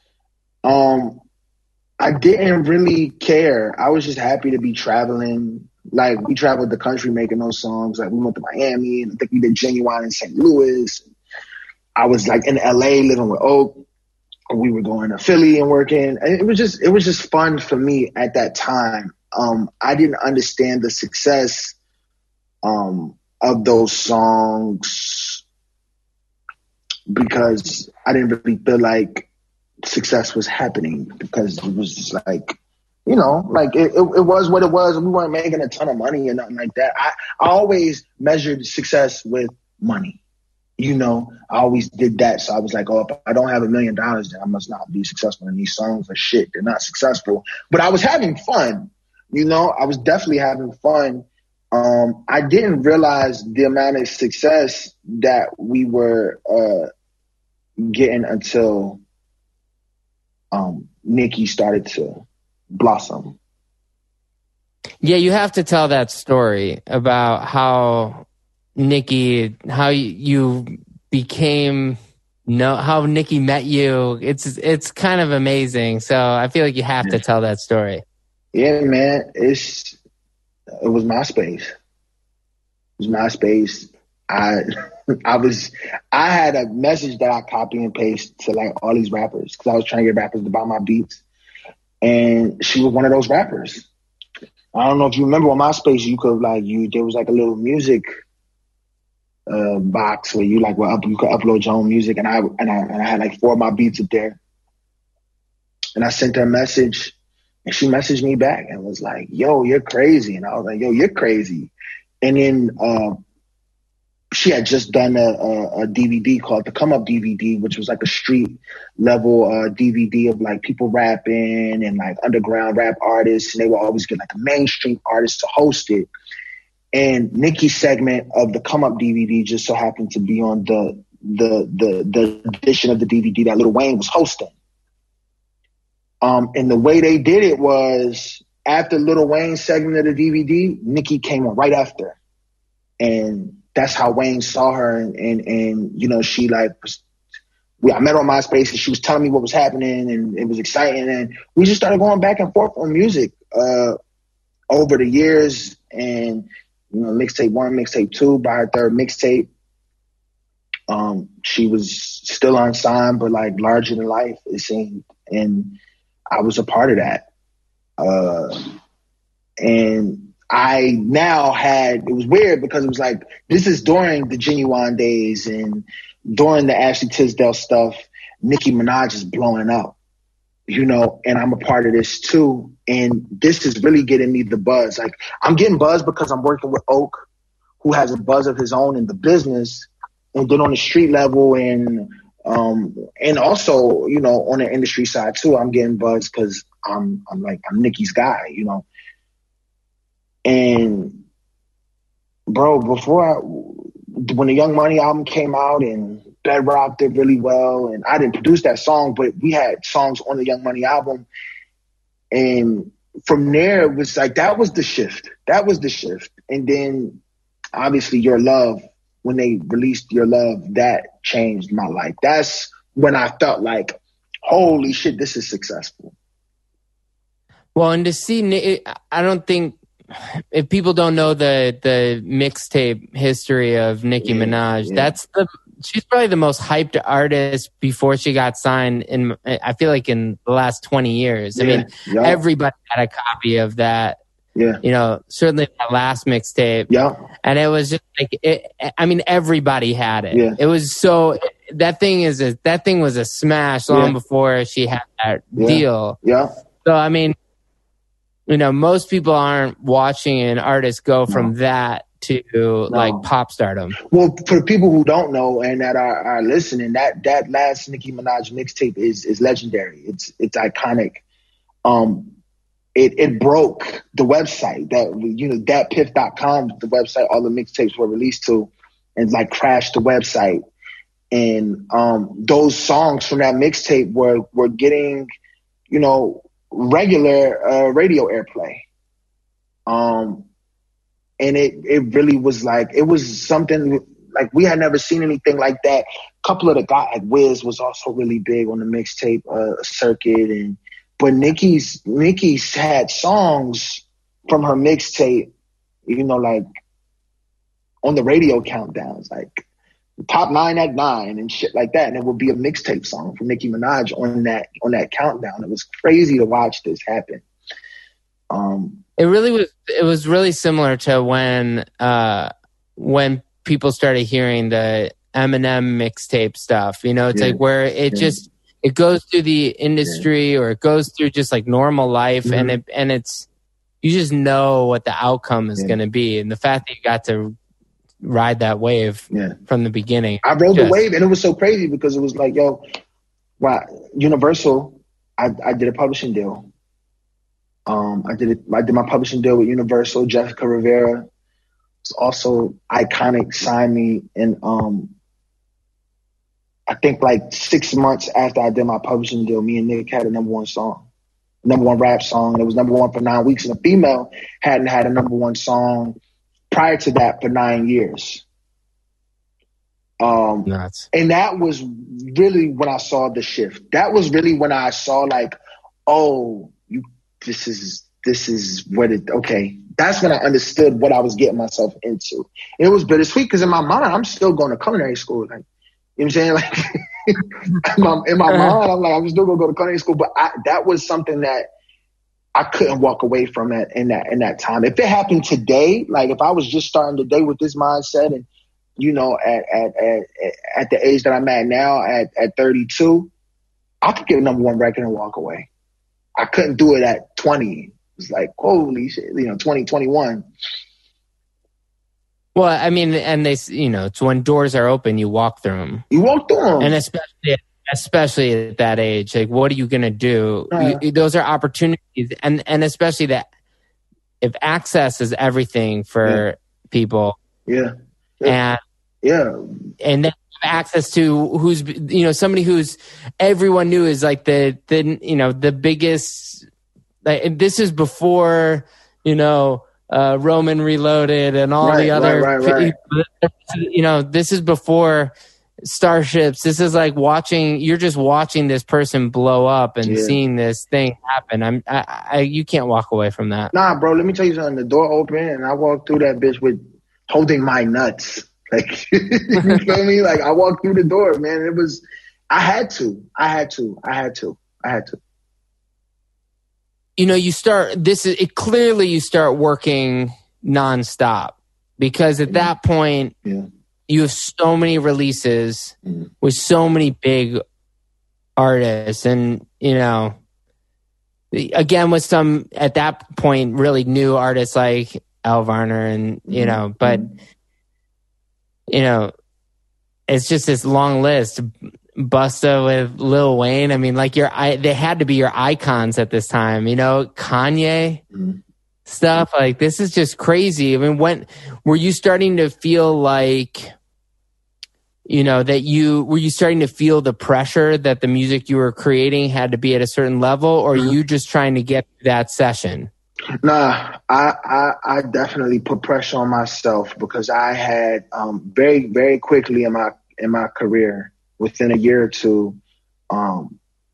I didn't really care. I was just happy to be traveling. Like, we traveled the country making those songs. Like, we went to Miami, and I think we did Genuine in St. Louis. I was like in LA living with Oak. We were going to Philly and working. And it was just fun for me at that time. I didn't understand the success of those songs because I didn't really feel like success was happening, because it was just like, it was what it was. We weren't making a ton of money or nothing like that. I always measured success with money. I always did that. So I was like, if I don't have $1 million, then I must not be successful in these songs or shit. They're not successful. But I was having fun. I was definitely having fun. I didn't realize the amount of success that we were getting until Nicki started to blossom. Yeah, you have to tell that story about how Nicki, how you became, how Nicki met you. It's kind of amazing. So I feel like you have to tell that story. Yeah, man. It was MySpace. It was MySpace. I had a message that I copy and paste to like all these rappers, because I was trying to get rappers to buy my beats. And she was one of those rappers. I don't know if you remember on MySpace, you could there was like a little music box where you could upload your own music, and I had like 4 of my beats up there. And I sent her a message, and she messaged me back and was like, "Yo, you're crazy." And I was like, "Yo, you're crazy." And then she had just done a DVD called the Come Up DVD, which was like a street level DVD of like people rapping and like underground rap artists. And they would always get like a mainstream artist to host it. And Nicki's segment of the Come Up DVD just so happened to be on the edition of the DVD that Lil Wayne was hosting. And the way they did it was, after Lil Wayne's segment of the DVD, Nicki came on right after. And that's how Wayne saw her. And she I met her on MySpace, and she was telling me what was happening, and it was exciting. And we just started going back and forth on music over the years. And, mixtape 1, mixtape 2, by her third mixtape, she was still unsigned, but like larger than life, it seemed. And I was a part of that. And I now it was weird, because it was like, this is during the Genuine days and during the Ashley Tisdale stuff. Nicki Minaj is blowing up, and I'm a part of this too. And this is really getting me the buzz. Like, I'm getting buzz because I'm working with Oak, who has a buzz of his own in the business. And then on the street level and And also, you know, on the industry side too, I'm getting buzz because I'm Nicki's guy, you know. And bro, when the Young Money album came out and Bedrock did really well, and I didn't produce that song, but we had songs on the Young Money album. And from there, it was like, that was the shift. And then obviously Your Love, when they released Your Love, that changed my life. That's when I felt like, holy shit, this is successful. Well, and to see, I don't think, if people don't know the mixtape history of Nicki Minaj, she's probably the most hyped artist before she got signed I feel like in the last 20 years. I mean, everybody had a copy of that. Yeah. You know, certainly that last mixtape. Yeah. And it was just like, everybody had it. Yeah. It was that thing was a smash long before she had that deal. Yeah. So, I mean, you know, most people aren't watching an artist go from that to like pop stardom. Well, for people who don't know and that are listening, that last Nicki Minaj mixtape is legendary. It's iconic. It broke the website datpiff.com, the website all the mixtapes were released to, and like crashed the website. And those songs from that mixtape were getting, you know, regular radio airplay. And it really was like, it was something like we had never seen anything like that. A couple of the guys, like Wiz was also really big on the mixtape circuit, but Nicki's had songs from her mixtape, you know, like on the radio countdowns, like top 9 at 9 and shit like that. And it would be a mixtape song from Nicki Minaj on that countdown. It was crazy to watch this happen. It was really similar to when people started hearing the Eminem mixtape stuff, you know, it's like where it goes through the industry or it goes through just like normal life, and it's you just know what the outcome is going to be. And the fact that you got to ride that wave from the beginning. I rode the wave, and it was so crazy because it was like, yo, wow, Universal, I did a publishing deal. I did my publishing deal with Universal. Jessica Rivera was also iconic, signed me, and I think like 6 months after I did my publishing deal, me and Nick had a number one rap song. It was number one for 9 weeks, and a female hadn't had a number one song prior to that for 9 years. Nuts. And that was really when I saw the shift. That was really when I saw like, oh, this is what it, okay. That's when I understood what I was getting myself into. And it was bittersweet because in my mind, I'm still going to culinary school. Like, you know what I'm saying? Like in my mind, I'm like, I'm still going to go to culinary school. But that was something that I couldn't walk away from it in that time. If it happened today, like if I was just starting the day with this mindset and, you know, at the age that I'm at now, at 32, I could get a number one record and walk away. I couldn't do it at 20. It was like, holy shit, you know, 20, 21. Well, I mean, and they, you know, it's when doors are open, you walk through them. You walk through them. And especially at that age, like, what are you going to do? Those are opportunities. And especially that if access is everything for people. Yeah. And then access to who's, you know, somebody who's everyone knew is like the you know, the biggest, like, this is before, you know, Roman Reloaded and all the other, right. You know, this is before Starships. This is like you're just watching this person blow up and seeing this thing happen. You can't walk away from that. Nah, bro, let me tell you something. The door opened and I walked through that bitch with holding my nuts. Like, you feel me? Like, I walked through the door, man. It was, I had to. You know, you start working nonstop because at that point, you have so many releases with so many big artists. And, you know, again, with some, at that point, really new artists like Al Varner and, you know, but, you know, it's just this long list. Busta with Lil Wayne. I mean, like they had to be your icons at this time, you know, Kanye stuff. Like, this is just crazy. I mean, when were you starting to feel like, you know, were you starting to feel the pressure that the music you were creating had to be at a certain level, or are you just trying to get that session? Nah, I definitely put pressure on myself because I had very, very quickly in my career, within a year or two, I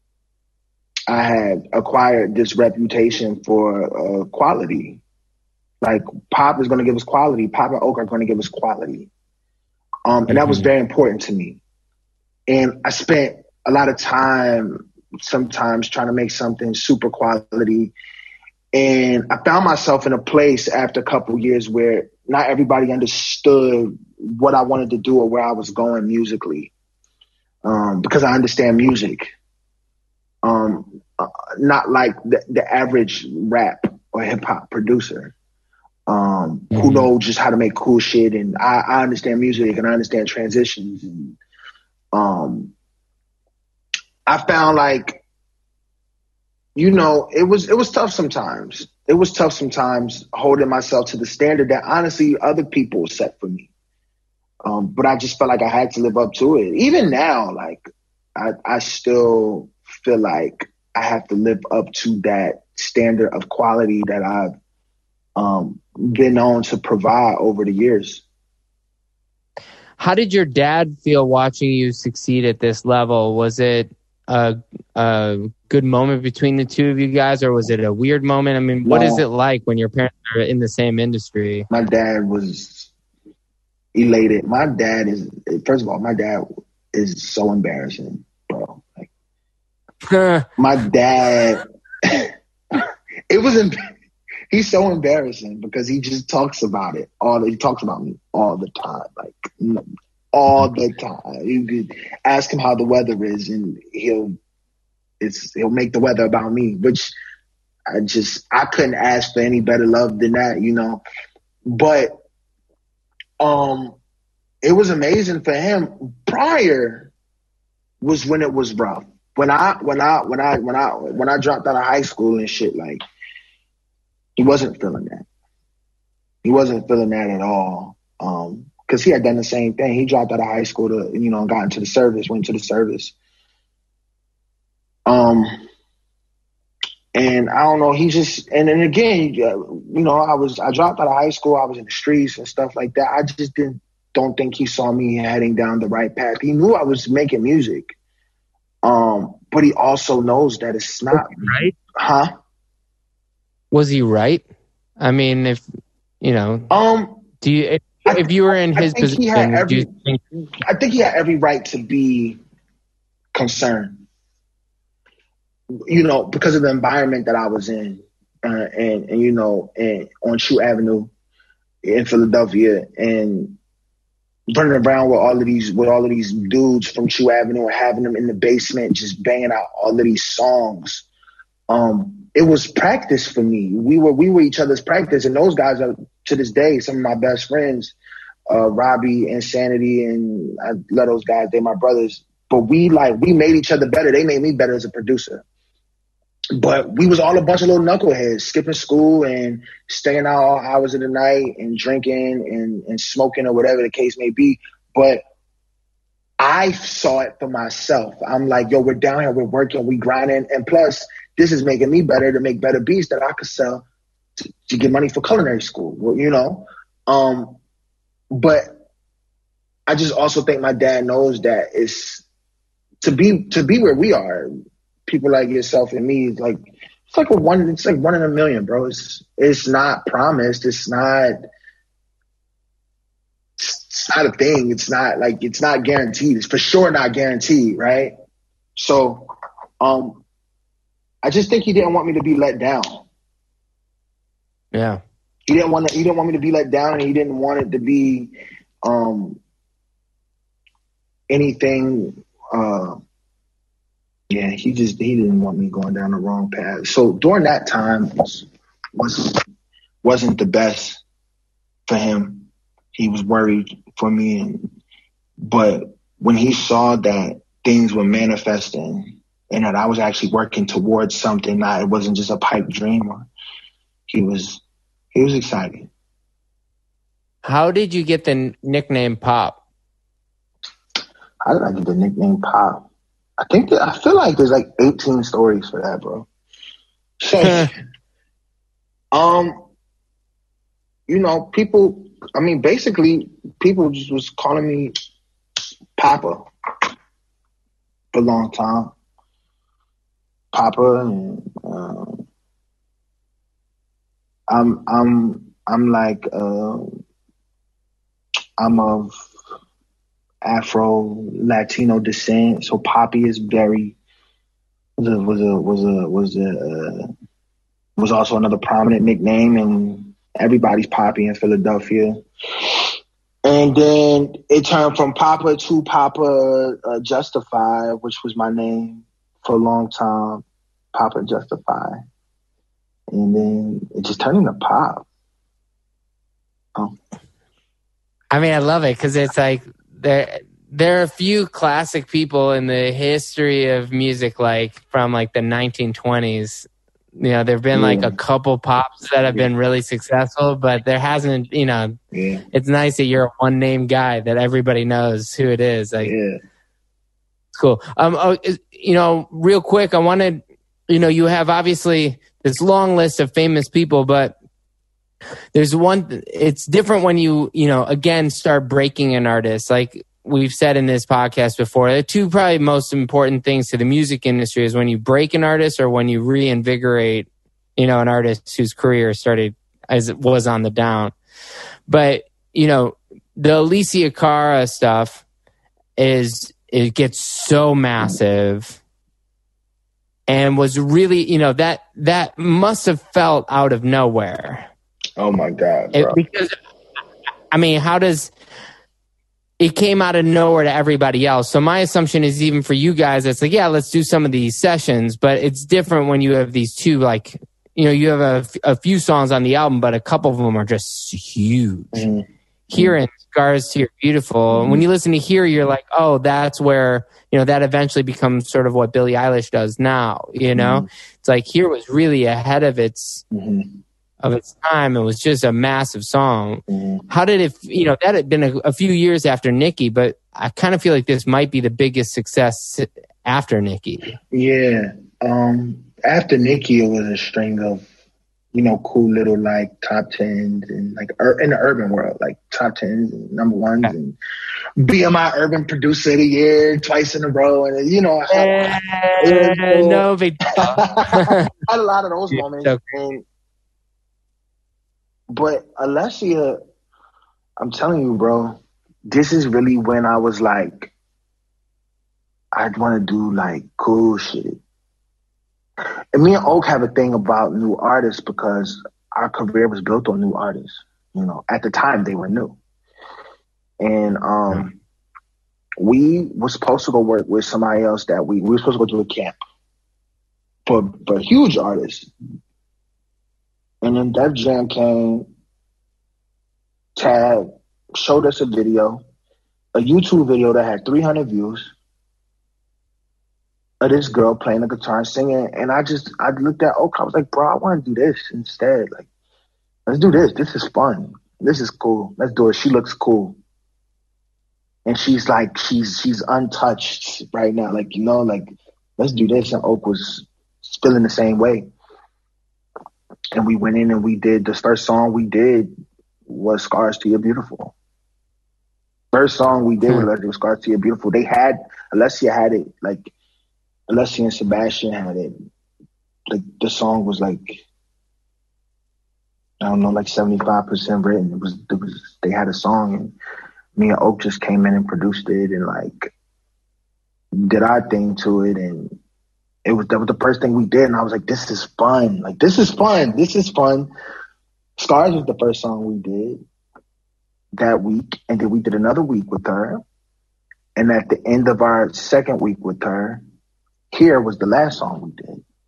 had acquired this reputation for quality. Like, Pop is going to give us quality. Pop and Oak are going to give us quality. And that was very important to me. And I spent a lot of time sometimes trying to make something super quality. And I found myself in a place after a couple of years where not everybody understood what I wanted to do or where I was going musically. Because I understand music. Not like the average rap or hip hop producer. Who knows just how to make cool shit, and I understand music and I understand transitions, and I found like, you know, it was tough sometimes. It was tough sometimes holding myself to the standard that honestly other people set for me. But I just felt like I had to live up to it. Even now, like I still feel like I have to live up to that standard of quality that I've been on to provide over the years. How did your dad feel watching you succeed at this level? Was it a good moment between the two of you guys, or was it a weird moment? I mean, what is it like when your parents are in the same industry? My dad was elated. My dad is so embarrassing, bro. Like, my dad, he's so embarrassing because he just talks about it he talks about me all the time, like all the time. You could ask him how the weather is and he'll make the weather about me, which I couldn't ask for any better love than that, you know. But it was amazing for him. Prior was when it was rough. When I dropped out of high school and shit, like, he wasn't feeling that. He wasn't feeling that at all. Because he had done the same thing. He dropped out of high school went to the service. And I don't know, he just, and then again, you know, I dropped out of high school. I was in the streets and stuff like that. I just don't think he saw me heading down the right path. He knew I was making music. But he also knows that it's not right. Huh? Was he right? I mean, if you know, if you were in his position, I think he had every right to be concerned. You know, because of the environment that I was in, and you know, and on True Avenue in Philadelphia, and running around with all of these dudes from True Avenue and having them in the basement just banging out all of these songs. It was practice for me. We were each other's practice, and those guys are to this day some of my best friends. Robbie, Insanity, and I love those guys. They're my brothers. But we made each other better. They made me better as a producer. But we was all a bunch of little knuckleheads, skipping school and staying out all hours of the night and drinking and smoking or whatever the case may be. But I saw it for myself. I'm like, yo, we're down here, we're working, we grinding. And plus, this is making me better to make better beats that I could sell to get money for culinary school, you know? But I just also think my dad knows that it's to be where we are, people like yourself and me, it's like one in a million, bro. It's not promised. It's not a thing. It's not guaranteed. It's for sure not guaranteed, right? So I just think he didn't want me to be let down. Yeah. He didn't want me to be let down, and he didn't want it to be anything. He didn't want me going down the wrong path. So during that time wasn't the best for him. He was worried for me, but when he saw that things were manifesting and that I was actually working towards something. It wasn't just a pipe dream. He was excited. How did you get the nickname Pop? How did I get the nickname Pop? I feel like there's like 18 stories for that, bro. You know, people, I mean, basically, people just was calling me Papa for a long time. Papa, and I'm of Afro Latino descent, so Poppy is was also another prominent nickname, and everybody's Poppy in Philadelphia. And then it turned from Papa to Papa Justify, which was my name for a long time, Papa Justify. And then it just turned into Pop. Oh. I mean, I love it because it's like there are a few classic people in the history of music, like from like the 1920s. You know, there've been like a couple pops that have been really successful, but there hasn't, you know, it's nice that you're a one name guy that everybody knows who it is. Like, it's cool. You know, real quick, I wanted, you know, you have obviously this long list of famous people, but there's one, it's different when you know, again, start breaking an artist. Like we've said in this podcast before, the two probably most important things to the music industry is when you break an artist or when you reinvigorate, you know, an artist whose career started as it was on the down. But, you know, the Alicia Cara stuff it gets so massive and was really, you know, that must have felt out of nowhere. Oh my God, bro. Because, I mean, it came out of nowhere to everybody else. So my assumption is even for you guys, it's like, yeah, let's do some of these sessions, but it's different when you have these two, like, you know, you have a few songs on the album, but a couple of them are just huge. Mm-hmm. Here and Scars to Your Beautiful. Mm-hmm. When you listen to Here, you're like, oh, that's where, you know, that eventually becomes sort of what Billie Eilish does now, you know? It's like Here was really ahead of its time. It was just a massive song. How did it, you know, that had been a few years after Nicki, but I kind of feel like this might be the biggest success after Nicki. Yeah. After Nicki, it was a string of, you know, cool little like top 10s and like in the urban world, like top 10s and number ones and BMI Urban Producer of the Year twice in a row. And, you know, no big deal. I had a lot of those moments. But Alessia, I'm telling you, bro, this is really when I was like, I want to do like cool shit. And me and Oak have a thing about new artists because our career was built on new artists. You know, at the time they were new. And we were supposed to go work with somebody else that we were supposed to go to a camp for huge artists. And then Def Jam came, Tad showed us a video, a YouTube video that had 300 views of this girl playing the guitar and singing. And I looked at Oak, I was like, bro, I want to do this instead. Like, let's do this. This is fun. This is cool. Let's do it. She looks cool. And she's like, she's untouched right now. Like, you know, like, let's do this. And Oak was feeling the same way. And we went in and we did, the first song we did was Scars to Your Beautiful. First song we did was Scars to Your Beautiful. Alessia had it, like, Alessia and Sebastian had it. Like, the song was like, I don't know, like 75% written. It was they had a song and me and Oak just came in and produced it and like did our thing to it, and that was the first thing we did, and I was like, this is fun. Like, this is fun. This is fun. Scars was the first song we did that week, and then we did another week with her. And at the end of our second week with her, Here was the last song we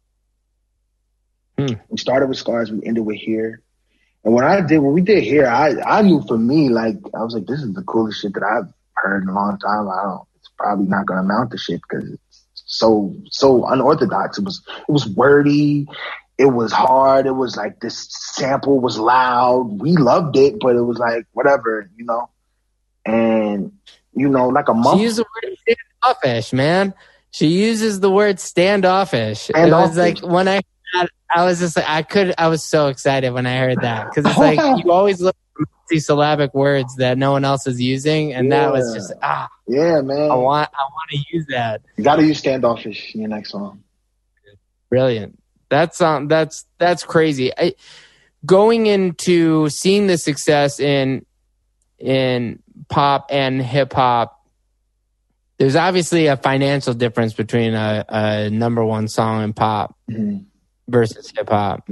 did. We started with Scars, we ended with Here. And when we did Here, I knew for me, like, I was like, this is the coolest shit that I've heard in a long time. It's probably not gonna amount to shit because it's so unorthodox. It was wordy. It was hard. It was like this sample was loud. We loved it, but it was like whatever, you know. And you know, like a month. She used the word standoffish, man. She uses the word standoffish. It was like when I was just like I was so excited when I heard that because it's like you always look for multi-syllabic words that no one else is using, and that was just yeah, man. I want to use that. You got to use standoffish in your next song. Brilliant. That's crazy. Going into seeing the success in pop and hip hop, there's obviously a financial difference between a number one song in pop versus hip hop.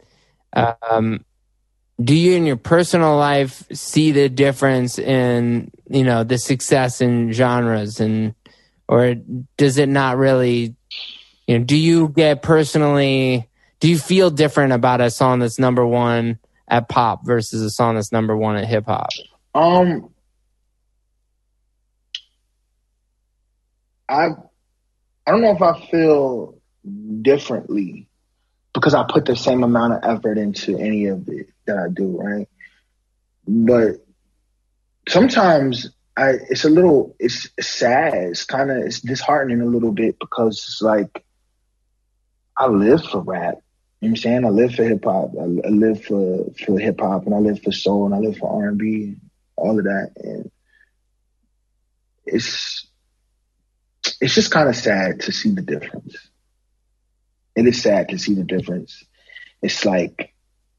Do you in your personal life see the difference in, you know, the success in genres, or does it not really, you know, do you feel different about a song that's number one at pop versus a song that's number one at hip hop? I don't know if I feel differently because I put the same amount of effort into any of it that I do, right? But sometimes it's sad. It's disheartening a little bit because it's like I live for rap. You know what I'm saying? I live for hip hop. I live for hip hop, and I live for soul, and I live for R&B, and all of that. And it's just kind of sad to see the difference. It is sad to see the difference. It's like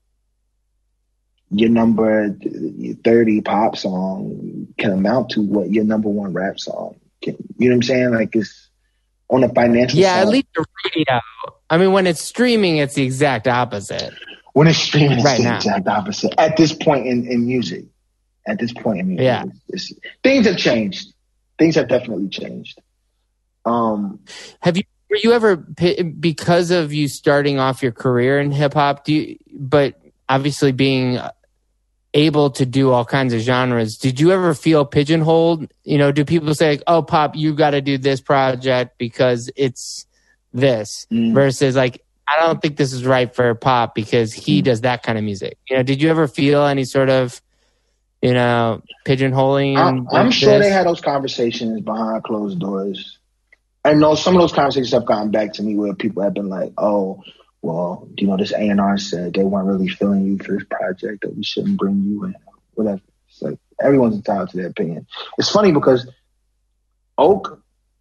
your number 30 pop song can amount to what your number one rap song can. You know what I'm saying? Like it's on a financial side. At least the radio. I mean, when it's streaming, it's the exact opposite. When it's streaming, it's right the exact opposite. At this point in music. At this point in music. Things have changed. Things have definitely changed. Were you ever, because of you starting off your career in hip hop, but obviously being able to do all kinds of genres, did you ever feel pigeonholed? You know, do people say, like, oh, pop, you got to do this project because it's this versus like, I don't think this is right for pop because he does that kind of music. You know, did you ever feel any sort of, you know, pigeonholing? I'm sure they had those conversations behind closed doors. I know some of those conversations have gotten back to me where people have been like, oh, well, you know, this A&R said they weren't really feeling you for this project, that we shouldn't bring you in, whatever. It's like everyone's entitled to their opinion. It's funny because Oak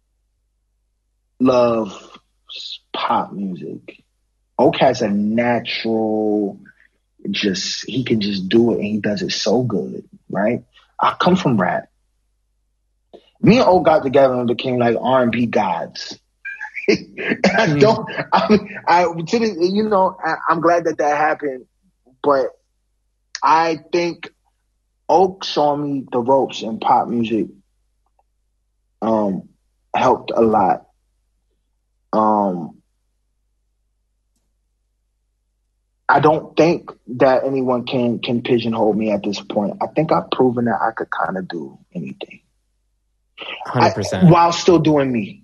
loves pop music. Oak has a natural, he can just do it and he does it so good, right? I come from rap. Me and Oak got together and became like R&B gods. I'm glad that happened, but I think Oak showing me the ropes in pop music helped a lot. I don't think that anyone can pigeonhole me at this point. I think I've proven that I could kind of do anything. 100%. While still doing me.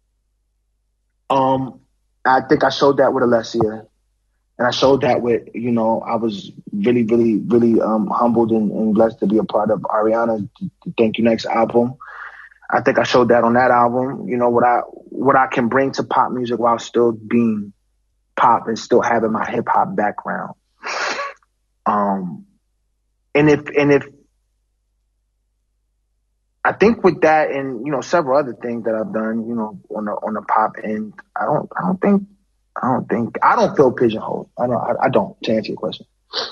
I think I showed that with Alessia, and I showed that with, you know, I was really, really, really humbled and blessed to be a part of Ariana's Thank You Next album. I think I showed that on that album, you know, what I can bring to pop music while still being pop and still having my hip hop background. And if I think with that and, you know, several other things that I've done, you know, on the pop end, I don't feel pigeonholed. I don't, to answer your question.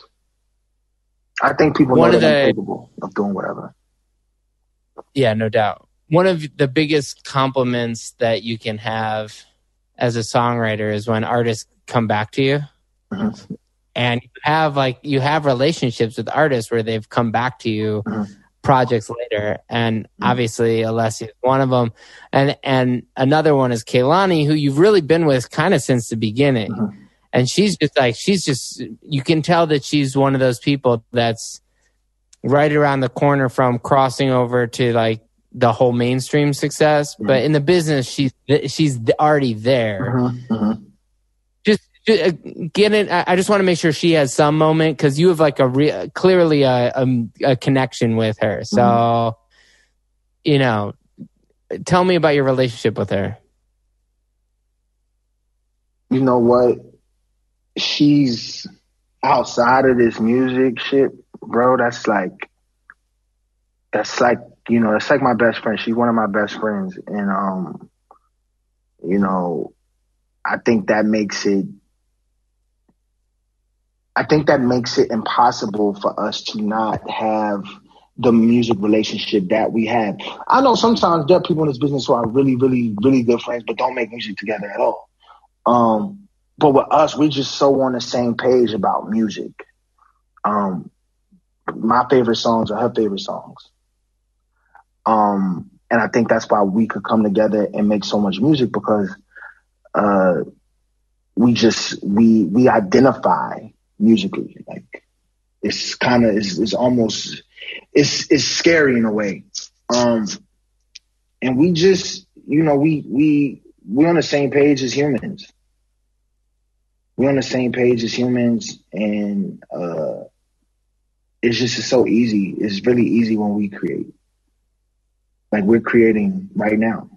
I think people know that I'm capable of doing whatever. Yeah, no doubt. One of the biggest compliments that you can have as a songwriter is when artists come back to you. Mm-hmm. And you have relationships with artists where they've come back to you projects later, and obviously Alessia is one of them, and another one is Kehlani, who you've really been with kind of since the beginning, and she's just you can tell that she's one of those people that's right around the corner from crossing over to like the whole mainstream success, but in the business, she's already there. Just get it. I just want to make sure she has some moment, because you have like clearly a connection with her. So, tell me about your relationship with her. You know what? She's outside of this music shit, bro. That's like my best friend. She's one of my best friends. And, I think that makes it impossible for us to not have the music relationship that we have. I know sometimes there are people in this business who are really, really, really good friends, but don't make music together at all. But with us, we're just so on the same page about music. My favorite songs are her favorite songs. And I think that's why we could come together and make so much music, because we identify musically. Like, it's kind of, it's almost, it's scary in a way. And we just, we're on the same page as humans. We're on the same page as humans, and it's so easy. It's really easy when we create. Like, we're creating right now.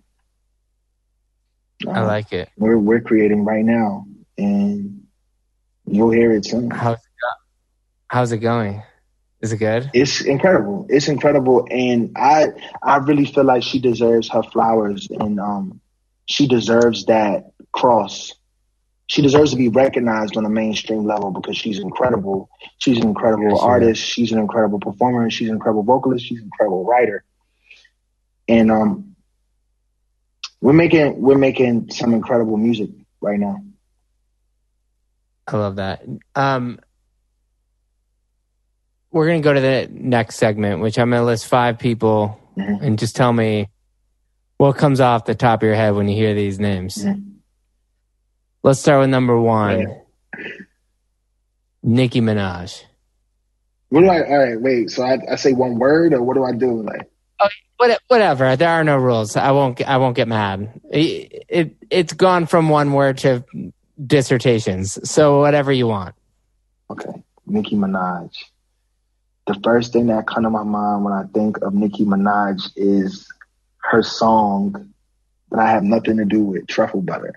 I like it. We're creating right now, and you'll hear it soon. How's it going? Is it good? It's incredible. It's incredible, and I really feel like she deserves her flowers, and she deserves that cross. She deserves to be recognized on a mainstream level, because she's incredible. She's an incredible artist. She's an incredible performer. She's an incredible vocalist. She's an incredible writer. And we're making some incredible music right now. I love that. We're going to go to the next segment, which I'm going to list 5 people, and just tell me what comes off the top of your head when you hear these names. Let's start with number 1. Nicki Minaj. All right, wait. So I say one word, or what do I do? Like, whatever. There are no rules. I won't get mad. It's gone from one word to dissertations. So whatever you want. Okay, Nicki Minaj. The first thing that comes to my mind when I think of Nicki Minaj is her song that I have nothing to do with, Truffle Butter.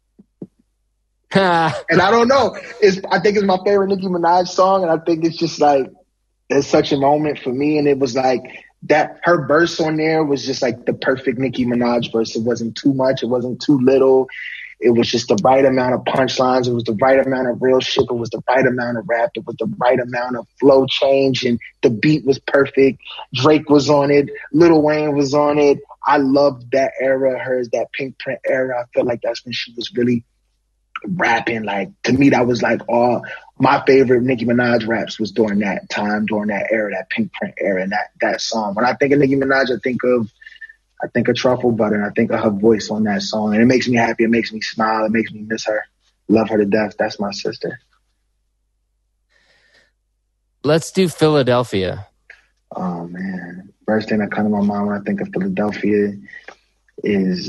And I don't know. I think it's my favorite Nicki Minaj song, and I think it's just like, it's such a moment for me. And it was like that, her verse on there was just like the perfect Nicki Minaj verse. It wasn't too much. It wasn't too little. It was just the right amount of punchlines. It was the right amount of real shit. It was the right amount of rap. It was the right amount of flow change, and the beat was perfect. Drake was on it. Lil Wayne was on it. I loved that era, hers, that Pink Print era. I feel like that's when she was really rapping. Like, to me, that was like all my favorite Nicki Minaj raps was during that time, during that era, that Pink Print era, and that song. When I think of Nicki Minaj, I think of Truffle Butter, and I think of her voice on that song, and it makes me happy. It makes me smile. It makes me miss her. Love her to death. That's my sister. Let's do Philadelphia. Oh man, first thing that comes to my mind when I think of Philadelphia is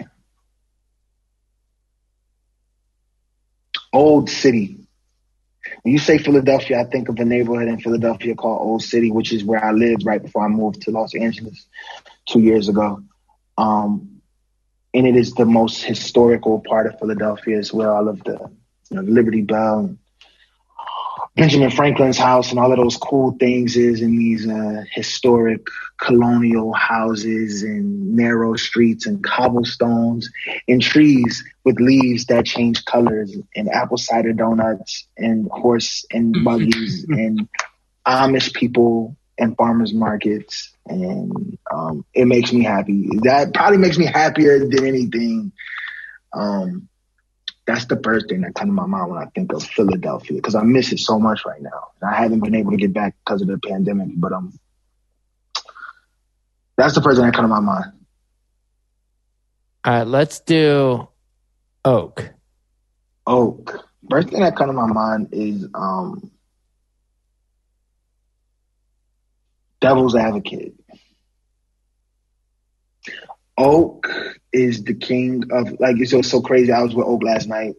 Old City. When you say Philadelphia, I think of a neighborhood in Philadelphia called Old City, which is where I lived right before I moved to Los Angeles 2 years ago. And it is the most historical part of Philadelphia as well. I love the Liberty Bell and Benjamin Franklin's house, and all of those cool things is in these historic colonial houses and narrow streets and cobblestones and trees with leaves that change colors and apple cider donuts and horse and buggies and Amish people and farmers markets. And it makes me happy. That probably makes me happier than anything. That's the first thing that comes to my mind when I think of Philadelphia, because I miss it so much right now. And I haven't been able to get back because of the pandemic, but that's the first thing that comes to my mind. All right, let's do Oak. Oak. First thing that comes to my mind is Devil's Advocate. Oak is the king of, like, it's so crazy. I was with Oak last night,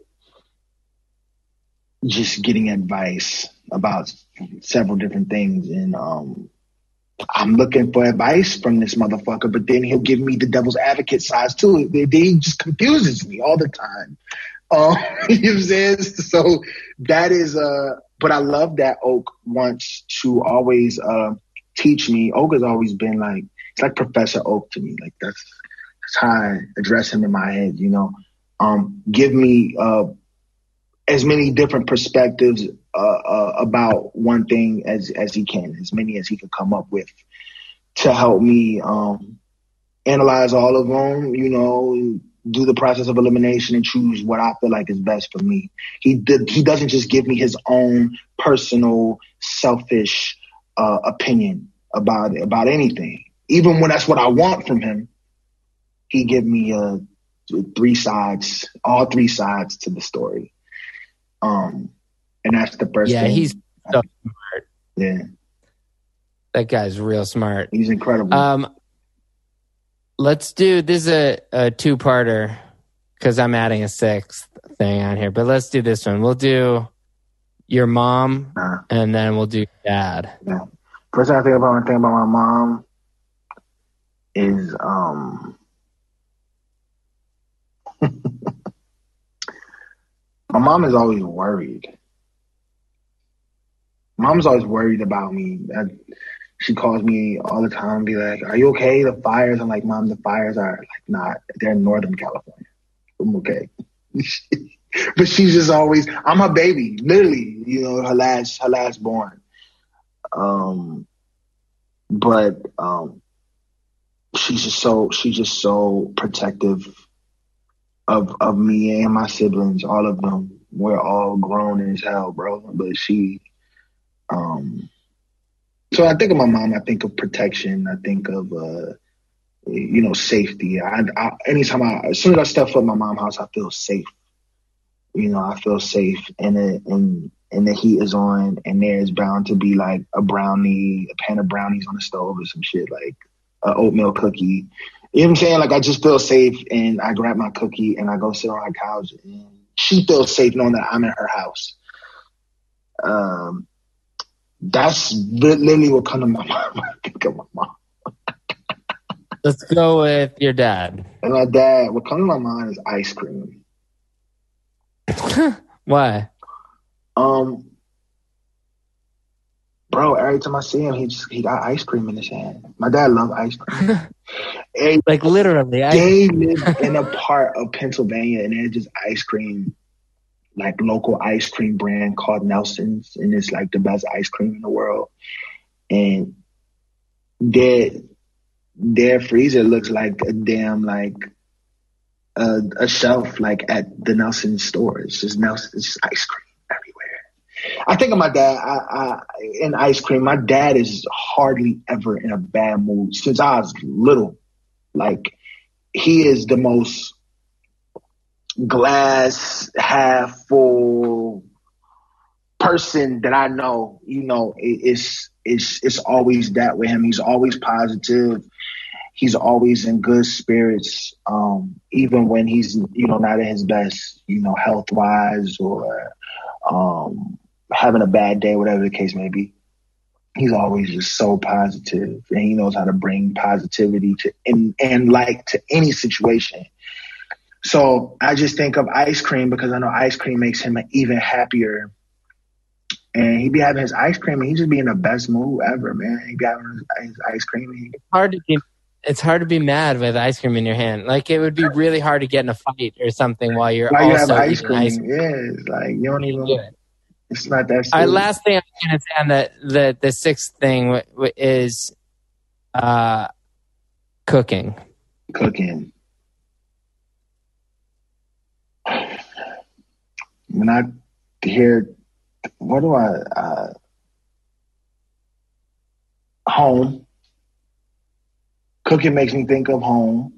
just getting advice about several different things. And I'm looking for advice from this motherfucker, but then he'll give me the devil's advocate size too. He just confuses me all the time. You know what I'm saying? So that is, but I love that Oak wants to always teach me. Oak has always been like, it's like Professor Oak to me. Like that's how I address him in my head, you know. Give me as many different perspectives about one thing as he can, as many as he could come up with to help me analyze all of them, you know, do the process of elimination and choose what I feel like is best for me. He doesn't just give me his own personal, selfish opinion about anything. Even when that's what I want from him, he give me all three sides to the story. And that's the first thing. Yeah, he's so smart. Yeah. That guy's real smart. He's incredible. Let's do this is a two-parter because I'm adding a sixth thing on here. But let's do this one. We'll do your mom and then we'll do dad. Yeah. First thing I think about when I think about my mom is my mom is always worried. Mom's always worried about me. She calls me all the time and be like, "Are you okay? The fires?" I'm like, "Mom, the fires are like not. They're in Northern California. I'm okay." But she's just always, I'm her baby, literally. You know, her last born. But she's just so protective of me and my siblings, all of them. We're all grown as hell, bro. But she. So I think of my mom, I think of protection, I think of, you know, safety. Anytime as soon as I step foot in my mom's house, I feel safe. You know, I feel safe and the heat is on and there's bound to be like a pan of brownies on the stove or some shit, like an oatmeal cookie. You know what I'm saying? Like I just feel safe and I grab my cookie and I go sit on her couch and she feels safe knowing that I'm in her house. That's literally what comes to my mind when I think of my mom. Let's go with your dad. And my dad, what comes to my mind is ice cream. Why? Bro, every time I see him, he got ice cream in his hand. My dad loved ice cream. Like literally. They live in a part of Pennsylvania and there's just ice cream, like local ice cream brand called Nelson's, and it's like the best ice cream in the world. And their freezer looks like a damn like a shelf like at the Nelson's store. It's just ice cream everywhere. I think of my dad in ice cream. My dad is hardly ever in a bad mood since I was little. Like he is the most glass half full person that I know. You know, it's always that with him. He's always positive. He's always in good spirits, even when he's, you know, not at his best, you know, health wise or having a bad day, whatever the case may be. He's always just so positive, and he knows how to bring positivity to and light to any situation. So I just think of ice cream because I know ice cream makes him even happier. And he'd be having his ice cream and he'd just be in the best mood ever, man. He'd be having his ice cream. It's hard to be mad with ice cream in your hand. Like it would be really hard to get in a fight or something while you have ice cream. Yeah, it's like you don't even. Yeah. It's not that serious. Last thing I'm going to say on the sixth thing is cooking. Cooking. When I hear, what do I, home. Cooking makes me think of home.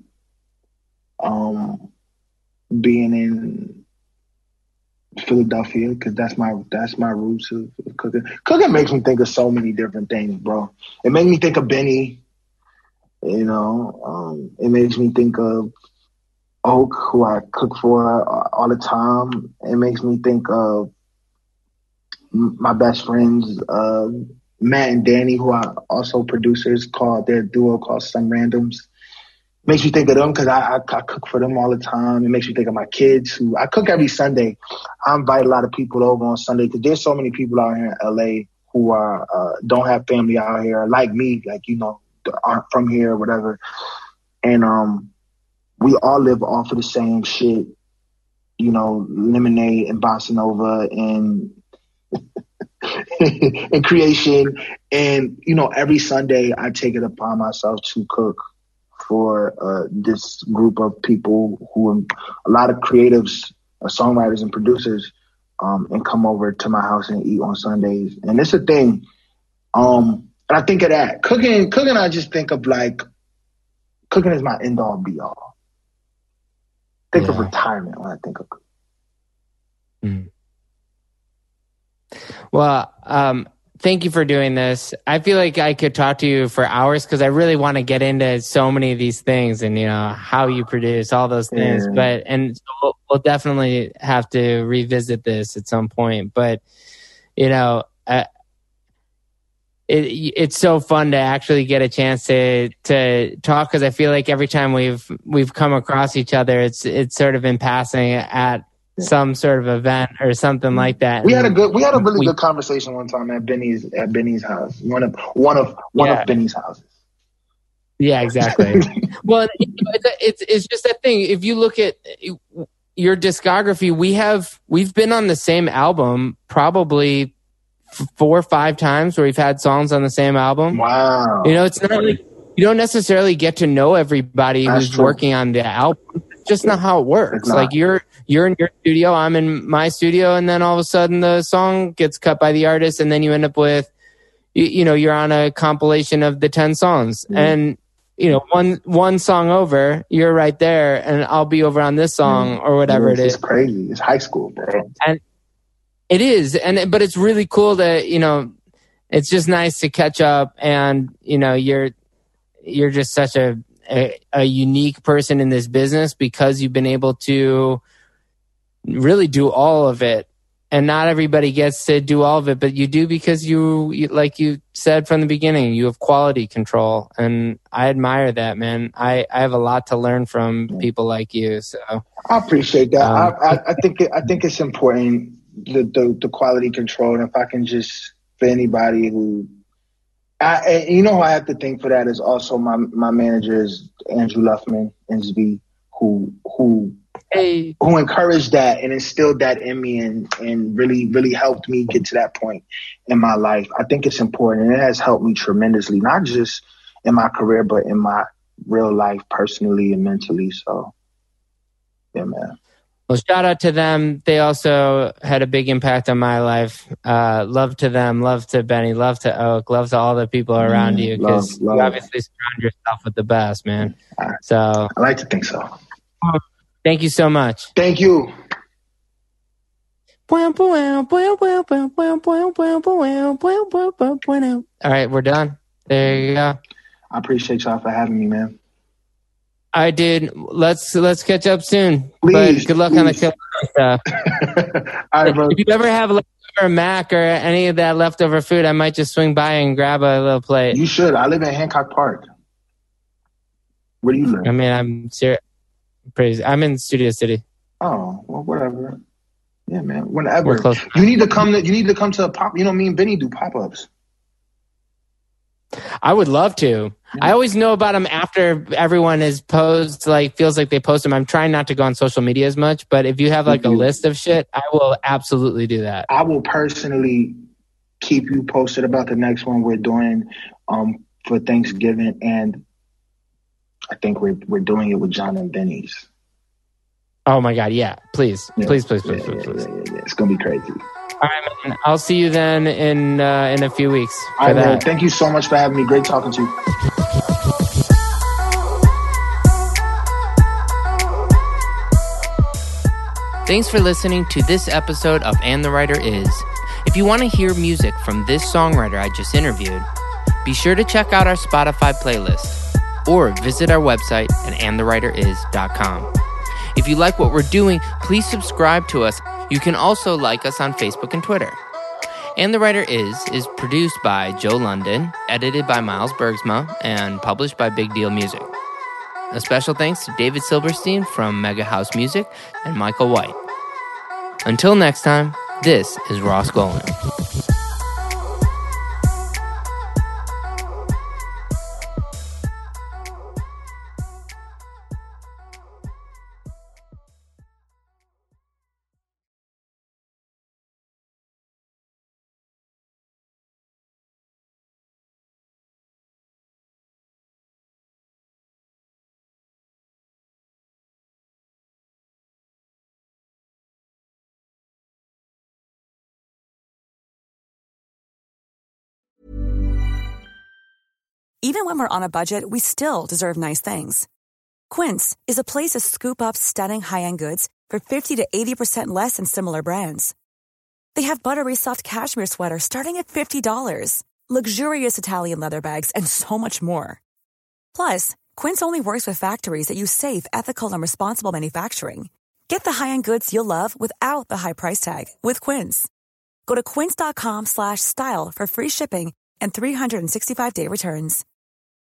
Being in Philadelphia, because that's my roots of cooking. Cooking makes me think of so many different things, bro. It made me think of Benny. You know, it makes me think of Oak, who I cook for all the time. It makes me think of my best friends, Matt and Danny, who are also producers, called their duo called Some Randoms. Makes me think of them because I cook for them all the time. It makes me think of my kids who I cook every Sunday. I invite a lot of people over on Sunday because there's so many people out here in LA who are don't have family out here like me, like, you know, aren't from here or whatever. And we all live off of the same shit, you know, lemonade and bossa nova and and creation. And, you know, every Sunday I take it upon myself to cook for this group of people who a lot of creatives, songwriters and producers, and come over to my house and eat on Sundays. And it's a thing. And I think of that. Cooking, I just think of like, cooking is my end all be all. Think of retirement when I think of cooking. Well, thank you for doing this. I feel like I could talk to you for hours because I really want to get into so many of these things and, you know, how you produce all those things. But so we'll definitely have to revisit this at some point. But, you know, it's so fun to actually get a chance to talk because I feel like every time we've come across each other, it's sort of in passing at some sort of event or something like that. We had a really good conversation one time at Benny's house. One of Benny's houses. Yeah, exactly. Well, it's just that thing. If you look at your discography, we've been on the same album probably 4 or 5 times where we've had songs on the same album. Wow. You know, it's not like you don't necessarily get to know everybody who's working on the album. It's just not how it works. Like you're in your studio, I'm in my studio, and then all of a sudden the song gets cut by the artist, and then you end up with, you know, you're on a compilation of the 10 songs. And, you know, one song over, you're right there, and I'll be over on this song or whatever it is. It's crazy. It's high school, bro. And it is, but it's really cool that, you know, it's just nice to catch up, and, you know, you're just such a unique person in this business because you've been able to really do all of it. And not everybody gets to do all of it, but you do because you like you said from the beginning, you have quality control. And I admire that, man. I have a lot to learn from people like you. So I appreciate that. I think it's important, the quality control. And if I can just, for anybody who, you know who I have to thank for that is also my manager is Andrew Luffman, NSB, who encouraged that and instilled that in me and really, really helped me get to that point in my life. I think it's important, and it has helped me tremendously, not just in my career, but in my real life, personally and mentally. So, yeah, man. Well, shout out to them. They also had a big impact on my life. Love to them. Love to Benny. Love to Oak. Love to all the people around you, because you obviously surround yourself with the best, man. So I like to think so. Thank you so much. Thank you. All right, we're done. There you go. I appreciate y'all for having me, man. I did. Let's catch up soon. Please. But good luck on the killer stuff. All right, bro. If you ever have leftover mac or any of that leftover food, I might just swing by and grab a little plate. You should. I live in Hancock Park. Where do you live? I mean, I'm serious. I'm in Studio City. Oh, well, whatever. Yeah, man. Whenever. We're close. You need to come to a pop. You know, me and Benny do pop-ups. I would love to. I always know about them after everyone has posed, like, feels like they post them. I'm trying not to go on social media as much, but if you have like a list of shit, I will absolutely do that. I will personally keep you posted about the next one we're doing for Thanksgiving, and I think we're doing it with John and Benny's. Oh my God, yeah. Please. Please. Yeah. It's gonna be crazy. All right, man. I'll see you then in a few weeks. All right, man. Thank you so much for having me. Great talking to you. Thanks for listening to this episode of And the Writer Is. If you want to hear music from this songwriter I just interviewed, be sure to check out our Spotify playlist. or visit our website at andthewriteris.com. If you like what we're doing, please subscribe to us. You can also like us on Facebook and Twitter. And the Writer is produced by Joe London, edited by Miles Bergsma, and published by Big Deal Music. A special thanks to David Silverstein from Mega House Music and Michael White. Until next time, this is Ross Golan. Even when we're on a budget, we still deserve nice things. Quince is a place to scoop up stunning high-end goods for 50 to 80% less than similar brands. They have buttery soft cashmere sweaters starting at $50, luxurious Italian leather bags, and so much more. Plus, Quince only works with factories that use safe, ethical, and responsible manufacturing. Get the high-end goods you'll love without the high price tag with Quince. Go to quince.com/style for free shipping and 365-day returns.